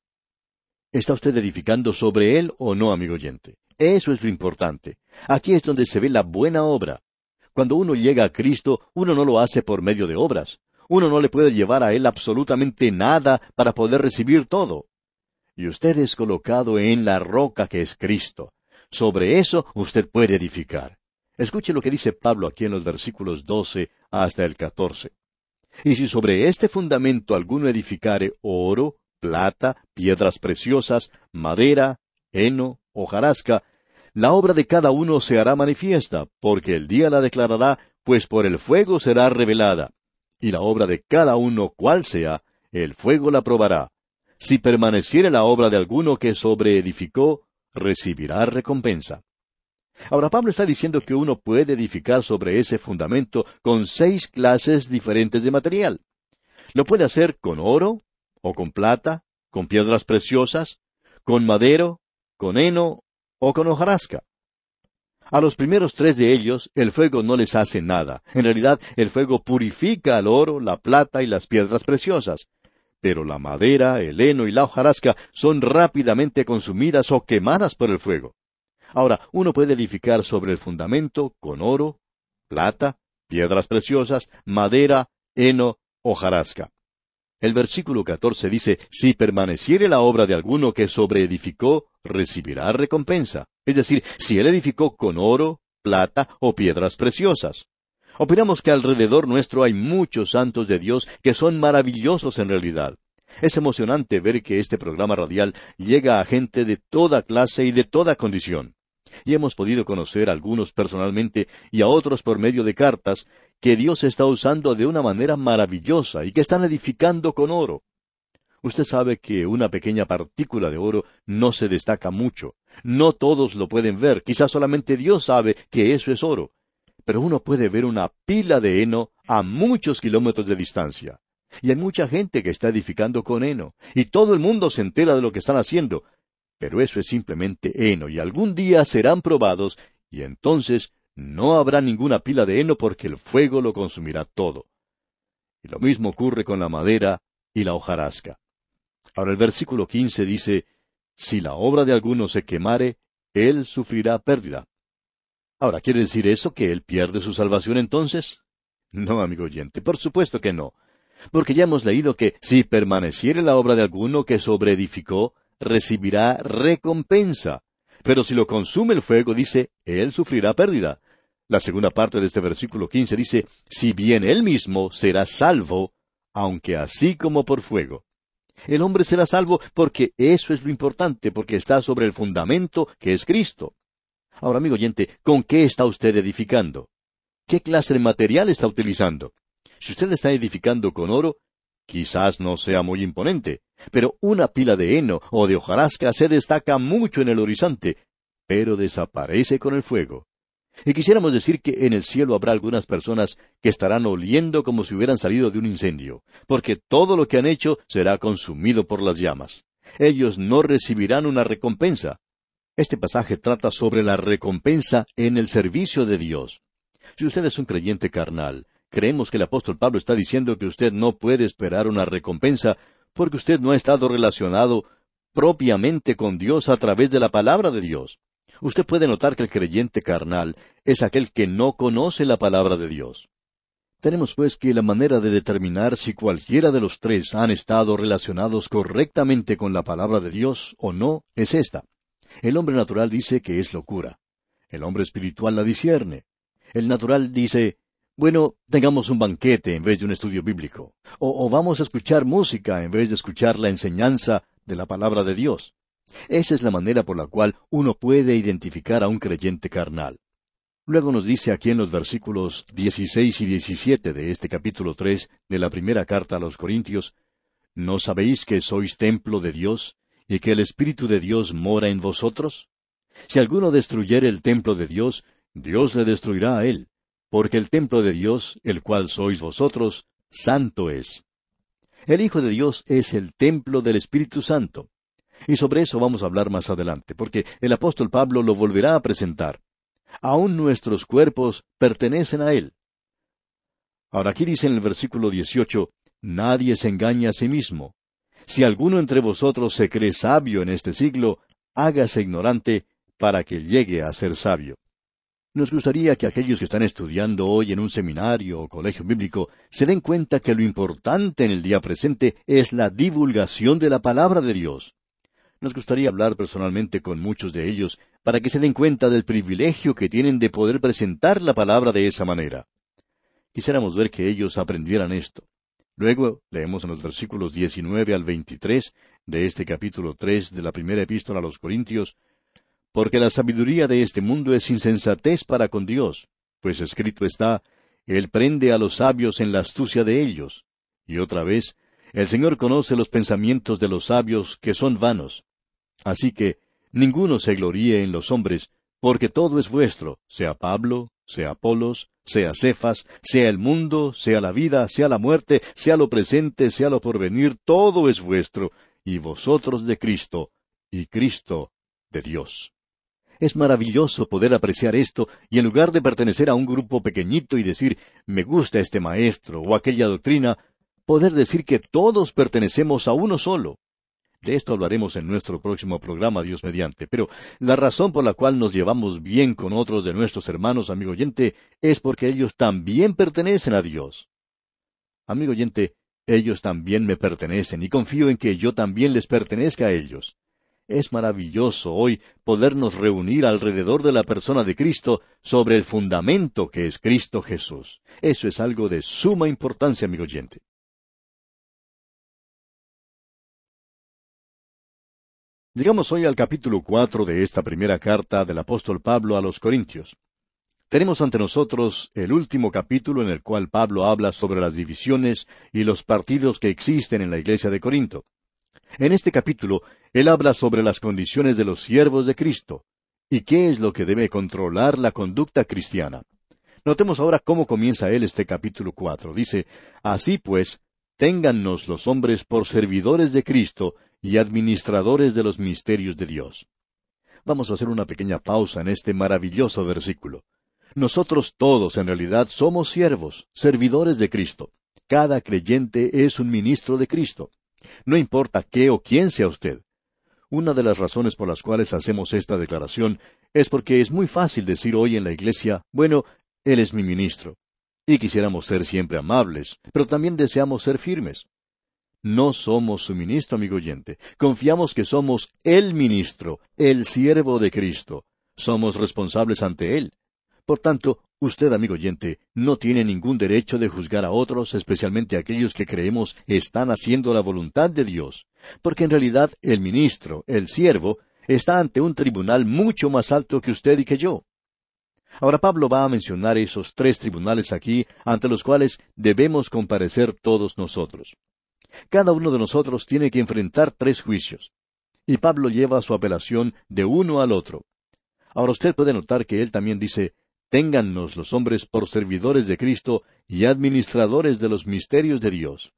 ¿Está usted edificando sobre él o no, amigo oyente? Eso es lo importante. Aquí es donde se ve la buena obra. Cuando uno llega a Cristo, uno no lo hace por medio de obras. Uno no le puede llevar a él absolutamente nada para poder recibir todo. Y usted es colocado en la roca que es Cristo. Sobre eso usted puede edificar. Escuche lo que dice Pablo aquí en los versículos 12 hasta el 14. Y si sobre este fundamento alguno edificare oro, plata, piedras preciosas, madera, heno, hojarasca, la obra de cada uno se hará manifiesta, porque el día la declarará, pues por el fuego será revelada. Y la obra de cada uno, cual sea, el fuego la probará. Si permaneciere la obra de alguno que sobreedificó, recibirá recompensa. Ahora Pablo está diciendo que uno puede edificar sobre ese fundamento con 6 clases diferentes de material. Lo puede hacer con oro, o con plata, con piedras preciosas, con madero, con heno, o con hojarasca. A los primeros 3 de ellos, el fuego no les hace nada. En realidad, el fuego purifica el oro, la plata y las piedras preciosas. Pero la madera, el heno y la hojarasca son rápidamente consumidas o quemadas por el fuego. Ahora, uno puede edificar sobre el fundamento con oro, plata, piedras preciosas, madera, heno, hojarasca. El versículo 14 dice, si permaneciere la obra de alguno que sobreedificó, recibirá recompensa. Es decir, si él edificó con oro, plata o piedras preciosas. Opinamos que alrededor nuestro hay muchos santos de Dios que son maravillosos en realidad. Es emocionante ver que este programa radial llega a gente de toda clase y de toda condición. Y hemos podido conocer a algunos personalmente y a otros por medio de cartas que Dios está usando de una manera maravillosa y que están edificando con oro. Usted sabe que una pequeña partícula de oro no se destaca mucho. No todos lo pueden ver, quizás solamente Dios sabe que eso es oro. Pero uno puede ver una pila de heno a muchos kilómetros de distancia. Y hay mucha gente que está edificando con heno, y todo el mundo se entera de lo que están haciendo. Pero eso es simplemente heno, y algún día serán probados, y entonces no habrá ninguna pila de heno porque el fuego lo consumirá todo. Y lo mismo ocurre con la madera y la hojarasca. Ahora el versículo 15 dice, si la obra de alguno se quemare, él sufrirá pérdida. Ahora, ¿quiere decir eso que él pierde su salvación entonces? No, amigo oyente, por supuesto que no. Porque ya hemos leído que si permaneciere la obra de alguno que sobreedificó, recibirá recompensa. Pero si lo consume el fuego, dice, él sufrirá pérdida. La segunda parte de este versículo 15 dice, si bien él mismo será salvo, aunque así como por fuego. El hombre será salvo porque eso es lo importante, porque está sobre el fundamento que es Cristo. Ahora, amigo oyente, ¿con qué está usted edificando? ¿Qué clase de material está utilizando? Si usted está edificando con oro, quizás no sea muy imponente, pero una pila de heno o de hojarasca se destaca mucho en el horizonte, pero desaparece con el fuego. Y quisiéramos decir que en el cielo habrá algunas personas que estarán oliendo como si hubieran salido de un incendio, porque todo lo que han hecho será consumido por las llamas. Ellos no recibirán una recompensa. Este pasaje trata sobre la recompensa en el servicio de Dios. Si usted es un creyente carnal, creemos que el apóstol Pablo está diciendo que usted no puede esperar una recompensa porque usted no ha estado relacionado propiamente con Dios a través de la palabra de Dios. Usted puede notar que el creyente carnal es aquel que no conoce la palabra de Dios. Tenemos pues que la manera de determinar si cualquiera de los tres han estado relacionados correctamente con la palabra de Dios o no es esta. El hombre natural dice que es locura. El hombre espiritual la discierne. El natural dice, bueno, tengamos un banquete en vez de un estudio bíblico. O vamos a escuchar música en vez de escuchar la enseñanza de la palabra de Dios. Esa es la manera por la cual uno puede identificar a un creyente carnal. Luego nos dice aquí en los versículos 16 y 17 de este capítulo 3 de la primera carta a los Corintios, ¿no sabéis que sois templo de Dios y que el Espíritu de Dios mora en vosotros? Si alguno destruyere el templo de Dios, Dios le destruirá a él, porque el templo de Dios, el cual sois vosotros, santo es. El Hijo de Dios es el templo del Espíritu Santo. Y sobre eso vamos a hablar más adelante, porque el apóstol Pablo lo volverá a presentar. Aún nuestros cuerpos pertenecen a Él. Ahora aquí dice en el versículo 18, nadie se engaña a sí mismo. Si alguno entre vosotros se cree sabio en este siglo, hágase ignorante para que llegue a ser sabio. Nos gustaría que aquellos que están estudiando hoy en un seminario o colegio bíblico se den cuenta que lo importante en el día presente es la divulgación de la palabra de Dios. Nos gustaría hablar personalmente con muchos de ellos para que se den cuenta del privilegio que tienen de poder presentar la palabra de esa manera. Quisiéramos ver que ellos aprendieran esto. Luego leemos en los versículos 19 al 23 de este capítulo 3 de la primera epístola a los Corintios, porque la sabiduría de este mundo es insensatez para con Dios, pues escrito está, Él prende a los sabios en la astucia de ellos. Y otra vez, el Señor conoce los pensamientos de los sabios que son vanos. Así que, ninguno se gloríe en los hombres, porque todo es vuestro, sea Pablo, sea Apolos, sea Cefas, sea el mundo, sea la vida, sea la muerte, sea lo presente, sea lo porvenir, todo es vuestro, y vosotros de Cristo, y Cristo de Dios. Es maravilloso poder apreciar esto, y en lugar de pertenecer a un grupo pequeñito y decir, me gusta este maestro o aquella doctrina, poder decir que todos pertenecemos a uno solo. De esto hablaremos en nuestro próximo programa, Dios mediante. Pero la razón por la cual nos llevamos bien con otros de nuestros hermanos, amigo oyente, es porque ellos también pertenecen a Dios. Amigo oyente, ellos también me pertenecen y confío en que yo también les pertenezca a ellos. Es maravilloso hoy podernos reunir alrededor de la persona de Cristo sobre el fundamento que es Cristo Jesús. Eso es algo de suma importancia, amigo oyente. Llegamos hoy al capítulo 4 de esta primera carta del apóstol Pablo a los Corintios. Tenemos ante nosotros el último capítulo en el cual Pablo habla sobre las divisiones y los partidos que existen en la iglesia de Corinto. En este capítulo, él habla sobre las condiciones de los siervos de Cristo y qué es lo que debe controlar la conducta cristiana. Notemos ahora cómo comienza él este capítulo 4. Dice, «Así pues, téngannos los hombres por servidores de Cristo y administradores de los misterios de Dios». Vamos a hacer una pequeña pausa en este maravilloso versículo. Nosotros todos, en realidad, somos siervos, servidores de Cristo. Cada creyente es un ministro de Cristo. No importa qué o quién sea usted. Una de las razones por las cuales hacemos esta declaración es porque es muy fácil decir hoy en la iglesia, bueno, Él es mi ministro. Y quisiéramos ser siempre amables, pero también deseamos ser firmes. No somos su ministro, amigo oyente. Confiamos que somos el ministro, el siervo de Cristo. Somos responsables ante Él. Por tanto, usted, amigo oyente, no tiene ningún derecho de juzgar a otros, especialmente aquellos que creemos están haciendo la voluntad de Dios, porque en realidad el ministro, el siervo, está ante un tribunal mucho más alto que usted y que yo. Ahora Pablo va a mencionar esos 3 tribunales aquí, ante los cuales debemos comparecer todos nosotros. Cada uno de nosotros tiene que enfrentar 3 juicios, y Pablo lleva su apelación de uno al otro. Ahora usted puede notar que él también dice, «Téngannos los hombres por servidores de Cristo y administradores de los misterios de Dios».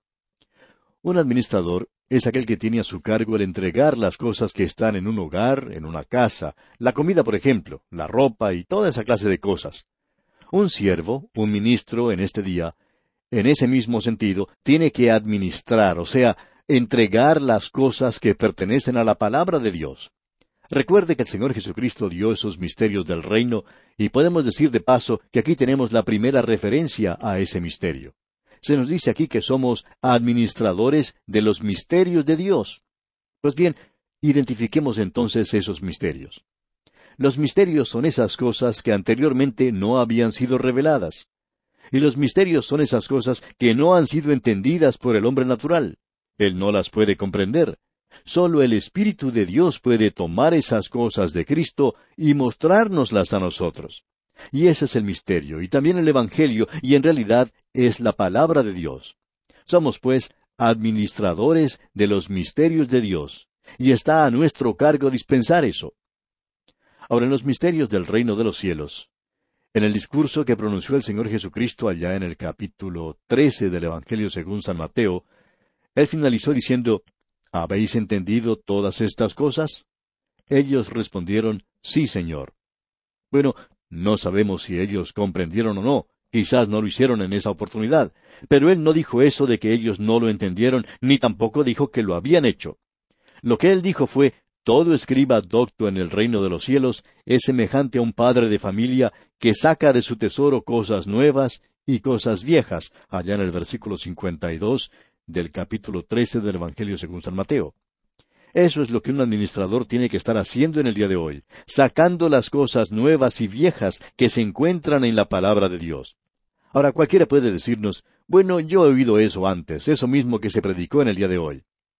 Un administrador es aquel que tiene a su cargo el entregar las cosas que están en un hogar, en una casa, la comida, por ejemplo, la ropa y toda esa clase de cosas. Un siervo, un ministro en este día, en ese mismo sentido, tiene que administrar, o sea, entregar las cosas que pertenecen a la palabra de Dios. Recuerde que el Señor Jesucristo dio esos misterios del reino, y podemos decir de paso que aquí tenemos la primera referencia a ese misterio. Se nos dice aquí que somos administradores de los misterios de Dios. Pues bien, identifiquemos entonces esos misterios. Los misterios son esas cosas que anteriormente no habían sido reveladas. Y los misterios son esas cosas que no han sido entendidas por el hombre natural. Él no las puede comprender. Solo el Espíritu de Dios puede tomar esas cosas de Cristo y mostrárnoslas a nosotros. Y ese es el misterio, y también el Evangelio, y en realidad es la palabra de Dios. Somos, pues, administradores de los misterios de Dios, y está a nuestro cargo dispensar eso. Ahora, en los misterios del reino de los cielos, en el discurso que pronunció el Señor Jesucristo allá en el capítulo 13 del Evangelio según San Mateo, Él finalizó diciendo, ¿habéis entendido todas estas cosas? Ellos respondieron, sí, Señor. Bueno, no sabemos si ellos comprendieron o no, quizás no lo hicieron en esa oportunidad, pero Él no dijo eso de que ellos no lo entendieron, ni tampoco dijo que lo habían hecho. Lo que Él dijo fue, todo escriba docto en el reino de los cielos es semejante a un padre de familia que saca de su tesoro cosas nuevas y cosas viejas, allá en el versículo 52 del capítulo 13 del Evangelio según San Mateo. Eso es lo que un administrador tiene que estar haciendo en el día de hoy, sacando las cosas nuevas y viejas que se encuentran en la palabra de Dios. Ahora cualquiera puede decirnos, bueno, yo he oído eso antes, eso mismo que se predicó en el día de hoy.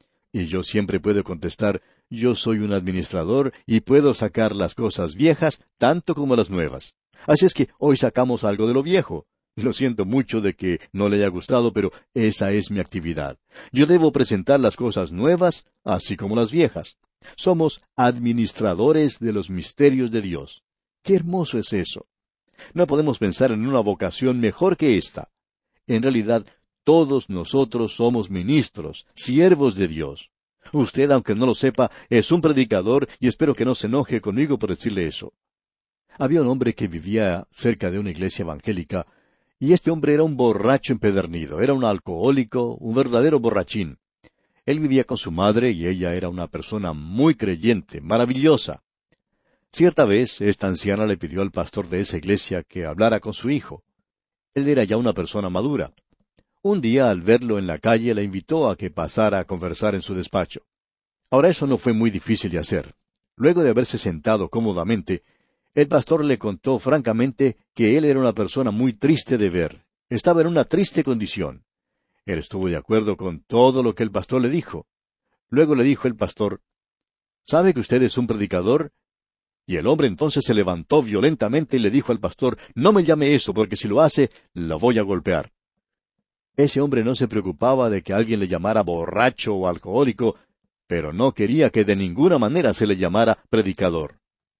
Y yo siempre puedo contestar, yo soy un administrador y puedo sacar las cosas viejas tanto como las nuevas. Así es que hoy sacamos algo de lo viejo. Lo siento mucho de que no le haya gustado, pero esa es mi actividad. Yo debo presentar las cosas nuevas, así como las viejas. Somos administradores de los misterios de Dios. ¡Qué hermoso es eso! No podemos pensar en una vocación mejor que esta. En realidad, todos nosotros somos ministros, siervos de Dios. Usted, aunque no lo sepa, es un predicador y espero que no se enoje conmigo por decirle eso. Había un hombre que vivía cerca de una iglesia evangélica, y este hombre era un borracho empedernido, era un alcohólico, un verdadero borrachín. Él vivía con su madre y ella era una persona muy creyente, maravillosa. Cierta vez, esta anciana le pidió al pastor de esa iglesia que hablara con su hijo. Él era ya una persona madura. Un día, al verlo en la calle, le invitó a que pasara a conversar en su despacho. Ahora, eso no fue muy difícil de hacer. Luego de haberse sentado cómodamente, el pastor le contó francamente que él era una persona muy triste de ver. Estaba en una triste condición. Él estuvo de acuerdo con todo lo que el pastor le dijo. Luego le dijo el pastor, ¿sabe que usted es un predicador? Y el hombre entonces se levantó violentamente y le dijo al pastor, no me llame eso, porque si lo hace, lo voy a golpear. Ese hombre no se preocupaba de que alguien le llamara borracho o alcohólico, pero no quería que de ninguna manera se le llamara predicador.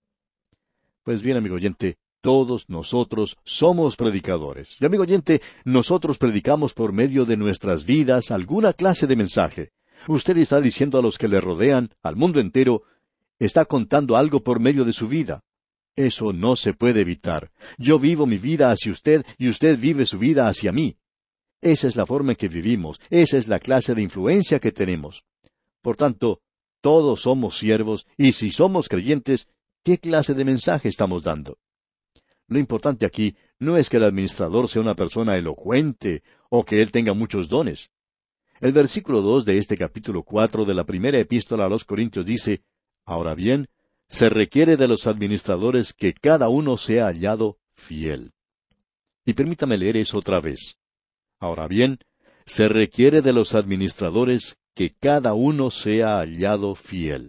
Pues bien, amigo oyente, todos nosotros somos predicadores. Y amigo oyente, nosotros predicamos por medio de nuestras vidas alguna clase de mensaje. Usted está diciendo a los que le rodean, al mundo entero, está contando algo por medio de su vida. Eso no se puede evitar. Yo vivo mi vida hacia usted y usted vive su vida hacia mí. Esa es la forma en que vivimos, esa es la clase de influencia que tenemos. Por tanto, todos somos siervos, y si somos creyentes, ¿qué clase de mensaje estamos dando? Lo importante aquí no es que el administrador sea una persona elocuente o que él tenga muchos dones. El versículo 2 de este capítulo 4 de la primera epístola a los Corintios dice, ahora bien, se requiere de los administradores que cada uno sea hallado fiel. Y permítame leer eso otra vez. Ahora bien, se requiere de los administradores que cada uno sea hallado fiel.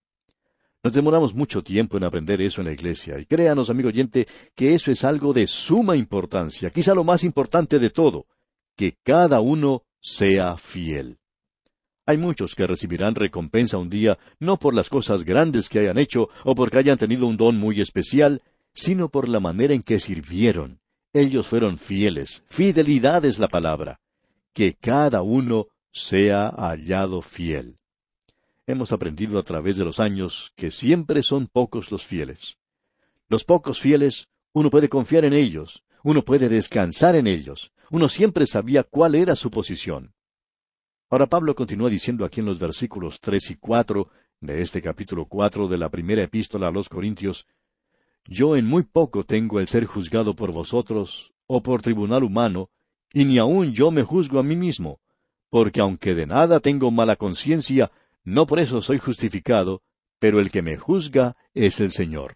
Nos demoramos mucho tiempo en aprender eso en la iglesia, y créanos, amigo oyente, que eso es algo de suma importancia, quizá lo más importante de todo, que cada uno sea fiel. Hay muchos que recibirán recompensa un día, no por las cosas grandes que hayan hecho, o porque hayan tenido un don muy especial, sino por la manera en que sirvieron. Ellos fueron fieles. Fidelidad es la palabra. Que cada uno sea hallado fiel. Hemos aprendido a través de los años que siempre son pocos los fieles. Los pocos fieles, uno puede confiar en ellos, uno puede descansar en ellos, uno siempre sabía cuál era su posición. Ahora Pablo continúa diciendo aquí en los versículos 3 y 4 de este capítulo 4 de la primera epístola a los Corintios, yo en muy poco tengo el ser juzgado por vosotros, o por tribunal humano, y ni aun yo me juzgo a mí mismo, porque aunque de nada tengo mala conciencia, no por eso soy justificado, pero el que me juzga es el Señor.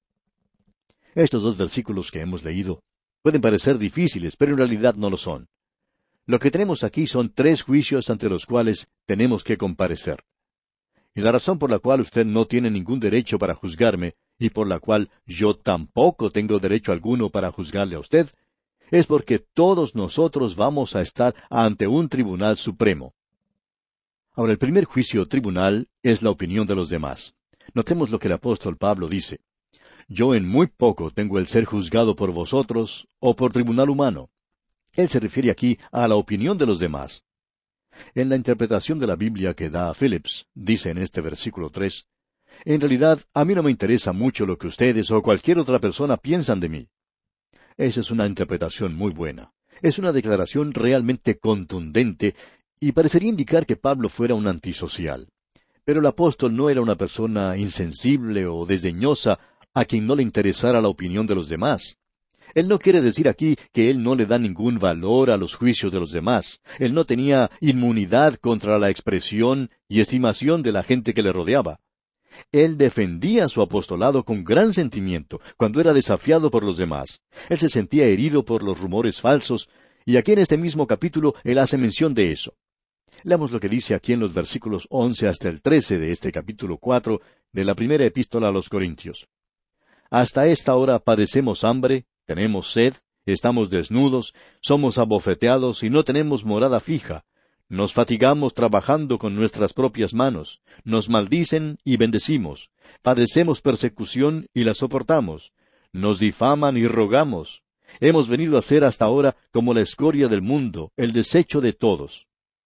Estos dos versículos que hemos leído pueden parecer difíciles, pero en realidad no lo son. Lo que tenemos aquí son 3 juicios ante los cuales tenemos que comparecer. Y la razón por la cual usted no tiene ningún derecho para juzgarme, y por la cual yo tampoco tengo derecho alguno para juzgarle a usted, es porque todos nosotros vamos a estar ante un tribunal supremo. Ahora, el primer juicio tribunal es la opinión de los demás. Notemos lo que el apóstol Pablo dice. Yo en muy poco tengo el ser juzgado por vosotros, o por tribunal humano. Él se refiere aquí a la opinión de los demás. En la interpretación de la Biblia que da a Phillips, dice en este versículo 3, en realidad, a mí no me interesa mucho lo que ustedes o cualquier otra persona piensan de mí. Esa es una interpretación muy buena. Es una declaración realmente contundente y parecería indicar que Pablo fuera un antisocial. Pero el apóstol no era una persona insensible o desdeñosa a quien no le interesara la opinión de los demás. Él no quiere decir aquí que él no le da ningún valor a los juicios de los demás. Él no tenía inmunidad contra la expresión y estimación de la gente que le rodeaba. Él defendía su apostolado con gran sentimiento cuando era desafiado por los demás. Él se sentía herido por los rumores falsos, y aquí en este mismo capítulo él hace mención de eso. Leamos lo que dice aquí en los versículos 11 hasta el 13 de este capítulo 4 de la primera epístola a los Corintios. Hasta esta hora padecemos hambre, tenemos sed, estamos desnudos, somos abofeteados y no tenemos morada fija. Nos fatigamos trabajando con nuestras propias manos, nos maldicen y bendecimos, padecemos persecución y la soportamos, nos difaman y rogamos. Hemos venido a ser hasta ahora como la escoria del mundo, el desecho de todos.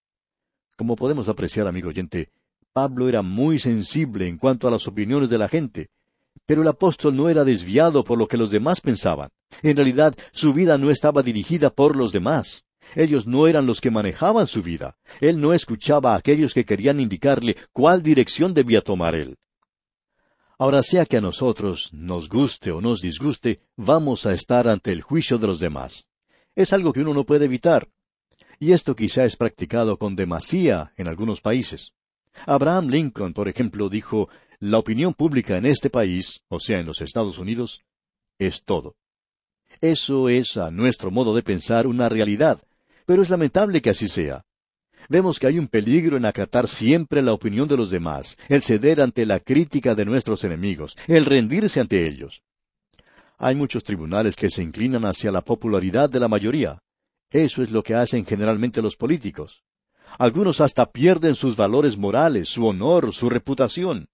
Como podemos apreciar, amigo oyente, Pablo era muy sensible en cuanto a las opiniones de la gente, pero el apóstol no era desviado por lo que los demás pensaban. En realidad, su vida no estaba dirigida por los demás. Ellos no eran los que manejaban su vida. Él no escuchaba a aquellos que querían indicarle cuál dirección debía tomar él. Ahora, sea que a nosotros nos guste o nos disguste, vamos a estar ante el juicio de los demás. Es algo que uno no puede evitar. Y esto quizá es practicado con demasía en algunos países. Abraham Lincoln, por ejemplo, dijo, la opinión pública en este país, o sea, en los Estados Unidos, es todo. Eso es, a nuestro modo de pensar, una realidad, pero es lamentable que así sea. Vemos que hay un peligro en acatar siempre la opinión de los demás, el ceder ante la crítica de nuestros enemigos, el rendirse ante ellos. Hay muchos tribunales que se inclinan hacia la popularidad de la mayoría. Eso es lo que hacen generalmente los políticos. Algunos hasta pierden sus valores morales, su honor, su reputación.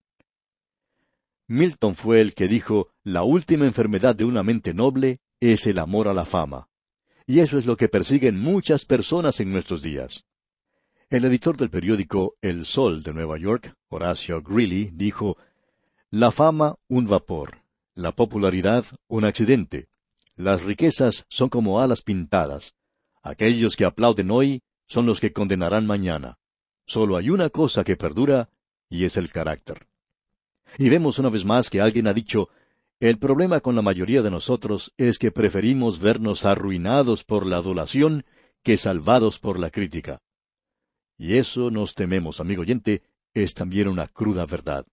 Milton fue el que dijo, la última enfermedad de una mente noble es el amor a la fama. Y eso es lo que persiguen muchas personas en nuestros días. El editor del periódico El Sol de Nueva York, Horacio Greeley, dijo, la fama un vapor, la popularidad un accidente, las riquezas son como alas pintadas, aquellos que aplauden hoy son los que condenarán mañana. Solo hay una cosa que perdura, y es el carácter. Y vemos una vez más que alguien ha dicho, el problema con la mayoría de nosotros es que preferimos vernos arruinados por la adulación que salvados por la crítica. Y eso, nos tememos, amigo oyente, es también una cruda verdad.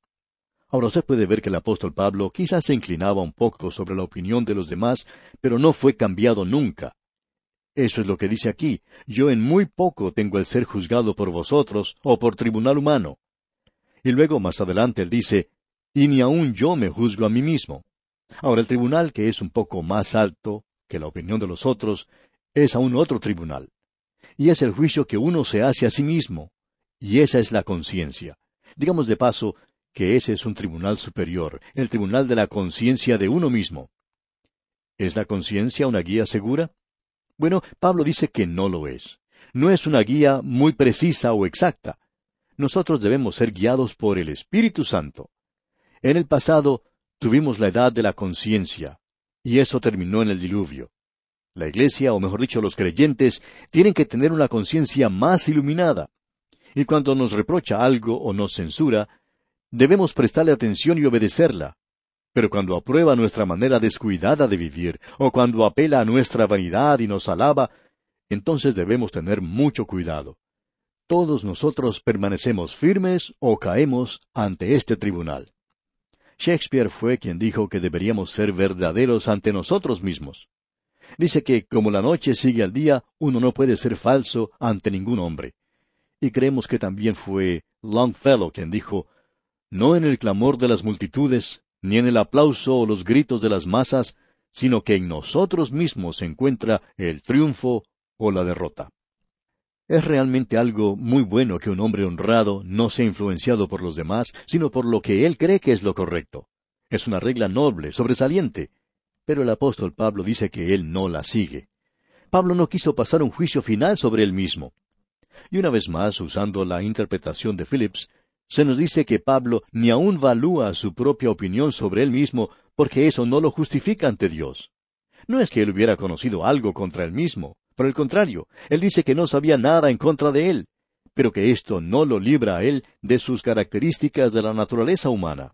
Ahora usted puede ver que el apóstol Pablo quizás se inclinaba un poco sobre la opinión de los demás, pero no fue cambiado nunca. Eso es lo que dice aquí, yo en muy poco tengo el ser juzgado por vosotros o por tribunal humano. Y luego más adelante él dice, y ni aun yo me juzgo a mí mismo. Ahora el tribunal que es un poco más alto que la opinión de los otros, es aún otro tribunal. Y es el juicio que uno se hace a sí mismo. Y esa es la conciencia. Digamos de paso que ese es un tribunal superior, el tribunal de la conciencia de uno mismo. ¿Es la conciencia una guía segura? Bueno, Pablo dice que no lo es. No es una guía muy precisa o exacta. Nosotros debemos ser guiados por el Espíritu Santo. En el pasado tuvimos la edad de la conciencia, y eso terminó en el diluvio. La iglesia, o mejor dicho, los creyentes, tienen que tener una conciencia más iluminada. Y cuando nos reprocha algo o nos censura, debemos prestarle atención y obedecerla. Pero cuando aprueba nuestra manera descuidada de vivir, o cuando apela a nuestra vanidad y nos alaba, entonces debemos tener mucho cuidado. Todos nosotros permanecemos firmes o caemos ante este tribunal. Shakespeare fue quien dijo que deberíamos ser verdaderos ante nosotros mismos. Dice que, como la noche sigue al día, uno no puede ser falso ante ningún hombre. Y creemos que también fue Longfellow quien dijo, no en el clamor de las multitudes, ni en el aplauso o los gritos de las masas, sino que en nosotros mismos se encuentra el triunfo o la derrota. Es realmente algo muy bueno que un hombre honrado no sea influenciado por los demás, sino por lo que él cree que es lo correcto. Es una regla noble, sobresaliente. Pero el apóstol Pablo dice que él no la sigue. Pablo no quiso pasar un juicio final sobre él mismo. Y una vez más, usando la interpretación de Phillips, se nos dice que Pablo ni aun valúa su propia opinión sobre él mismo, porque eso no lo justifica ante Dios. No es que él hubiera conocido algo contra él mismo. Por el contrario, él dice que no sabía nada en contra de él, pero que esto no lo libra a él de sus características de la naturaleza humana.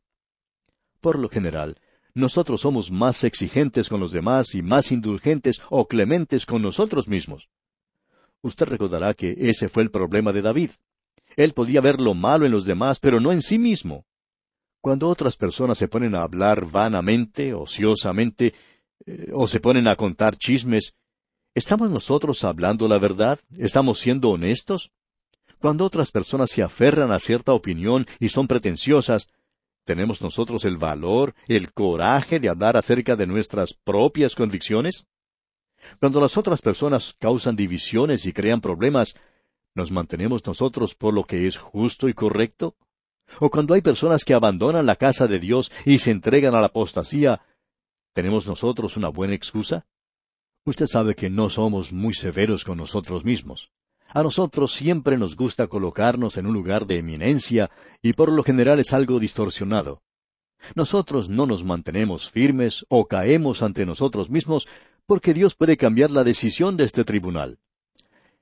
Por lo general, nosotros somos más exigentes con los demás y más indulgentes o clementes con nosotros mismos. Usted recordará que ese fue el problema de David. Él podía ver lo malo en los demás, pero no en sí mismo. Cuando otras personas se ponen a hablar vanamente, ociosamente, o se ponen a contar chismes, ¿estamos nosotros hablando la verdad? ¿Estamos siendo honestos? Cuando otras personas se aferran a cierta opinión y son pretenciosas, ¿tenemos nosotros el valor, el coraje de hablar acerca de nuestras propias convicciones? Cuando las otras personas causan divisiones y crean problemas, ¿nos mantenemos nosotros por lo que es justo y correcto? ¿O cuando hay personas que abandonan la casa de Dios y se entregan a la apostasía, ¿tenemos nosotros una buena excusa? Usted sabe que no somos muy severos con nosotros mismos. A nosotros siempre nos gusta colocarnos en un lugar de eminencia y por lo general es algo distorsionado. Nosotros no nos mantenemos firmes o caemos ante nosotros mismos porque Dios puede cambiar la decisión de este tribunal.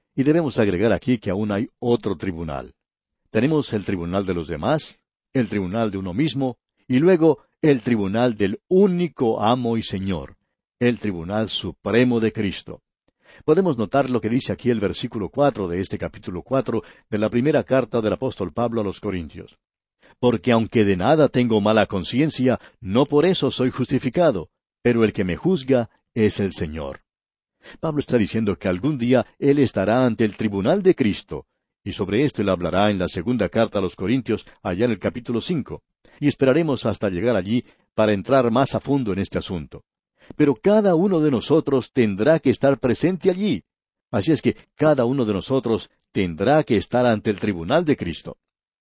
Y debemos agregar aquí que aún hay otro tribunal. Tenemos el tribunal de los demás, el tribunal de uno mismo, y luego el tribunal del único amo y Señor, el tribunal supremo de Cristo. Podemos notar lo que dice aquí el versículo 4 de este capítulo 4 de la primera carta del apóstol Pablo a los Corintios. Porque aunque de nada tengo mala conciencia, no por eso soy justificado, pero el que me juzga es el Señor. Pablo está diciendo que algún día él estará ante el tribunal de Cristo, y sobre esto él hablará en la segunda carta a los Corintios, allá en el capítulo 5, y esperaremos hasta llegar allí para entrar más a fondo en este asunto. Pero cada uno de nosotros tendrá que estar presente allí. Así es que cada uno de nosotros tendrá que estar ante el tribunal de Cristo.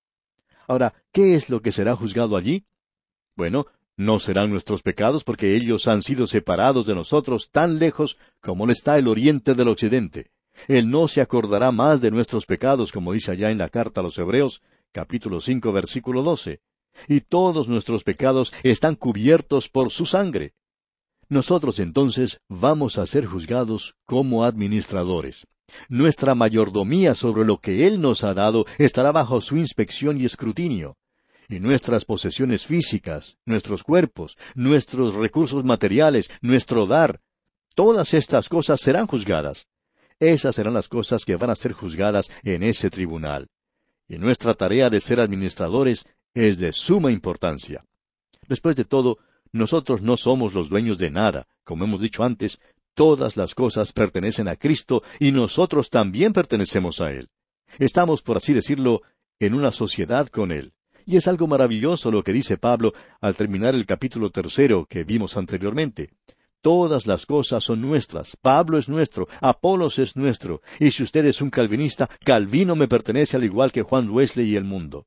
Ahora, ¿qué es lo que será juzgado allí? Bueno, no serán nuestros pecados porque ellos han sido separados de nosotros tan lejos como lo está el oriente del occidente. Él no se acordará más de nuestros pecados, como dice allá en la carta a los Hebreos, capítulo 5, versículo 12. Y todos nuestros pecados están cubiertos por su sangre. Nosotros entonces vamos a ser juzgados como administradores. Nuestra mayordomía sobre lo que Él nos ha dado estará bajo su inspección y escrutinio. Y nuestras posesiones físicas, nuestros cuerpos, nuestros recursos materiales, nuestro dar, todas estas cosas serán juzgadas. Esas serán las cosas que van a ser juzgadas en ese tribunal. Y nuestra tarea de ser administradores es de suma importancia. Después de todo, nosotros no somos los dueños de nada. Como hemos dicho antes, todas las cosas pertenecen a Cristo y nosotros también pertenecemos a Él. Estamos, por así decirlo, en una sociedad con Él. Y es algo maravilloso lo que dice Pablo al terminar el capítulo 3 que vimos anteriormente. Todas las cosas son nuestras. Pablo es nuestro, Apolos es nuestro, y si usted es un calvinista, Calvino me pertenece al igual que Juan Wesley y el mundo.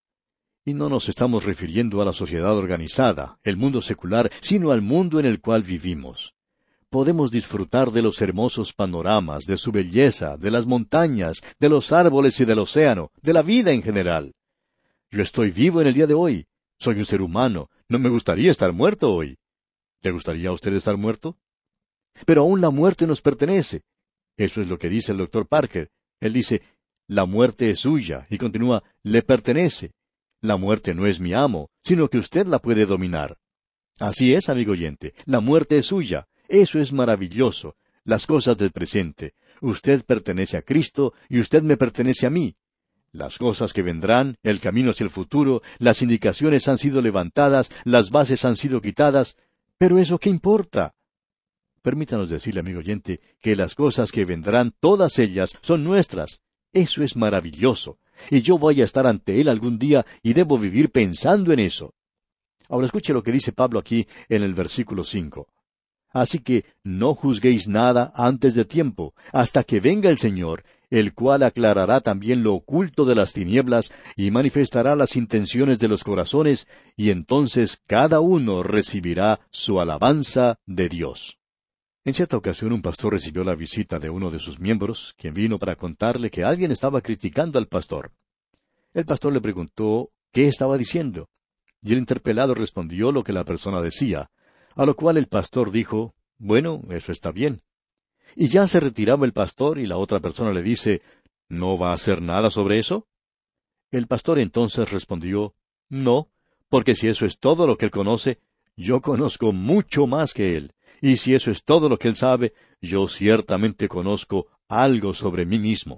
Y no nos estamos refiriendo a la sociedad organizada, el mundo secular, sino al mundo en el cual vivimos. Podemos disfrutar de los hermosos panoramas, de su belleza, de las montañas, de los árboles y del océano, de la vida en general. Yo estoy vivo en el día de hoy. Soy un ser humano. No me gustaría estar muerto hoy. ¿Le gustaría a usted estar muerto? Pero aún la muerte nos pertenece. Eso es lo que dice el doctor Parker. Él dice, la muerte es suya, y continúa, le pertenece. La muerte no es mi amo, sino que usted la puede dominar. Así es, amigo oyente, la muerte es suya. Eso es maravilloso. Las cosas del presente. Usted pertenece a Cristo y usted me pertenece a mí. Las cosas que vendrán, el camino hacia el futuro, las indicaciones han sido levantadas, las bases han sido quitadas, pero ¿eso qué importa? Permítanos decirle, amigo oyente, que las cosas que vendrán, todas ellas, son nuestras. Eso es maravilloso. Y yo voy a estar ante Él algún día y debo vivir pensando en eso. Ahora escuche lo que dice Pablo aquí en el versículo 5. Así que no juzguéis nada antes de tiempo, hasta que venga el Señor, el cual aclarará también lo oculto de las tinieblas y manifestará las intenciones de los corazones, y entonces cada uno recibirá su alabanza de Dios. En cierta ocasión un pastor recibió la visita de uno de sus miembros, quien vino para contarle que alguien estaba criticando al pastor. El pastor le preguntó qué estaba diciendo, y el interpelado respondió lo que la persona decía, a lo cual el pastor dijo, bueno, eso está bien. Y ya se retiraba el pastor y la otra persona le dice, ¿no va a hacer nada sobre eso? El pastor entonces respondió, no, porque si eso es todo lo que él conoce, yo conozco mucho más que él. Y si eso es todo lo que él sabe, yo ciertamente conozco algo sobre mí mismo.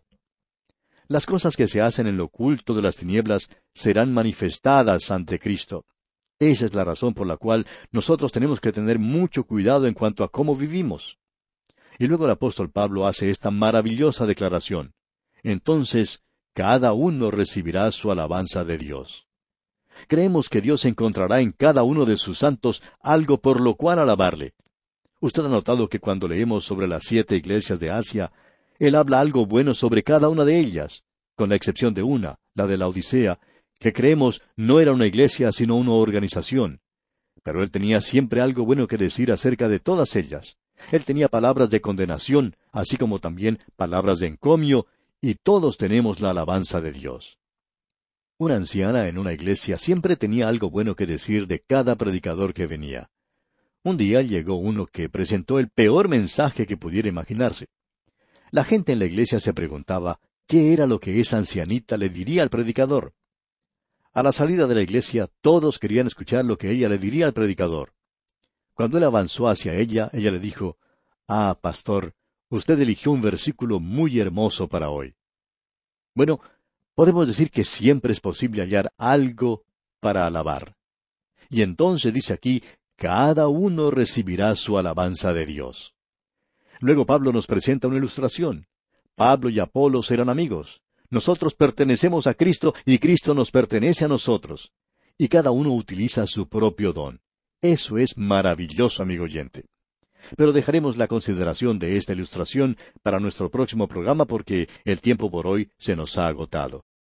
Las cosas que se hacen en lo oculto de las tinieblas serán manifestadas ante Cristo. Esa es la razón por la cual nosotros tenemos que tener mucho cuidado en cuanto a cómo vivimos. Y luego el apóstol Pablo hace esta maravillosa declaración. Entonces, cada uno recibirá su alabanza de Dios. Creemos que Dios encontrará en cada uno de sus santos algo por lo cual alabarle. Usted ha notado que cuando leemos sobre las 7 iglesias de Asia, Él habla algo bueno sobre cada una de ellas, con la excepción de una, la de la Odisea, que creemos no era una iglesia sino una organización. Pero Él tenía siempre algo bueno que decir acerca de todas ellas. Él tenía palabras de condenación, así como también palabras de encomio, y todos tenemos la alabanza de Dios. Una anciana en una iglesia siempre tenía algo bueno que decir de cada predicador que venía. Un día llegó uno que presentó el peor mensaje que pudiera imaginarse. La gente en la iglesia se preguntaba qué era lo que esa ancianita le diría al predicador. A la salida de la iglesia, todos querían escuchar lo que ella le diría al predicador. Cuando él avanzó hacia ella, ella le dijo, «Ah, pastor, usted eligió un versículo muy hermoso para hoy». Bueno, podemos decir que siempre es posible hallar algo para alabar. Y entonces dice aquí, cada uno recibirá su alabanza de Dios. Luego Pablo nos presenta una ilustración. Pablo y Apolos eran amigos. Nosotros pertenecemos a Cristo y Cristo nos pertenece a nosotros. Y cada uno utiliza su propio don. Eso es maravilloso, amigo oyente. Pero dejaremos la consideración de esta ilustración para nuestro próximo programa porque el tiempo por hoy se nos ha agotado.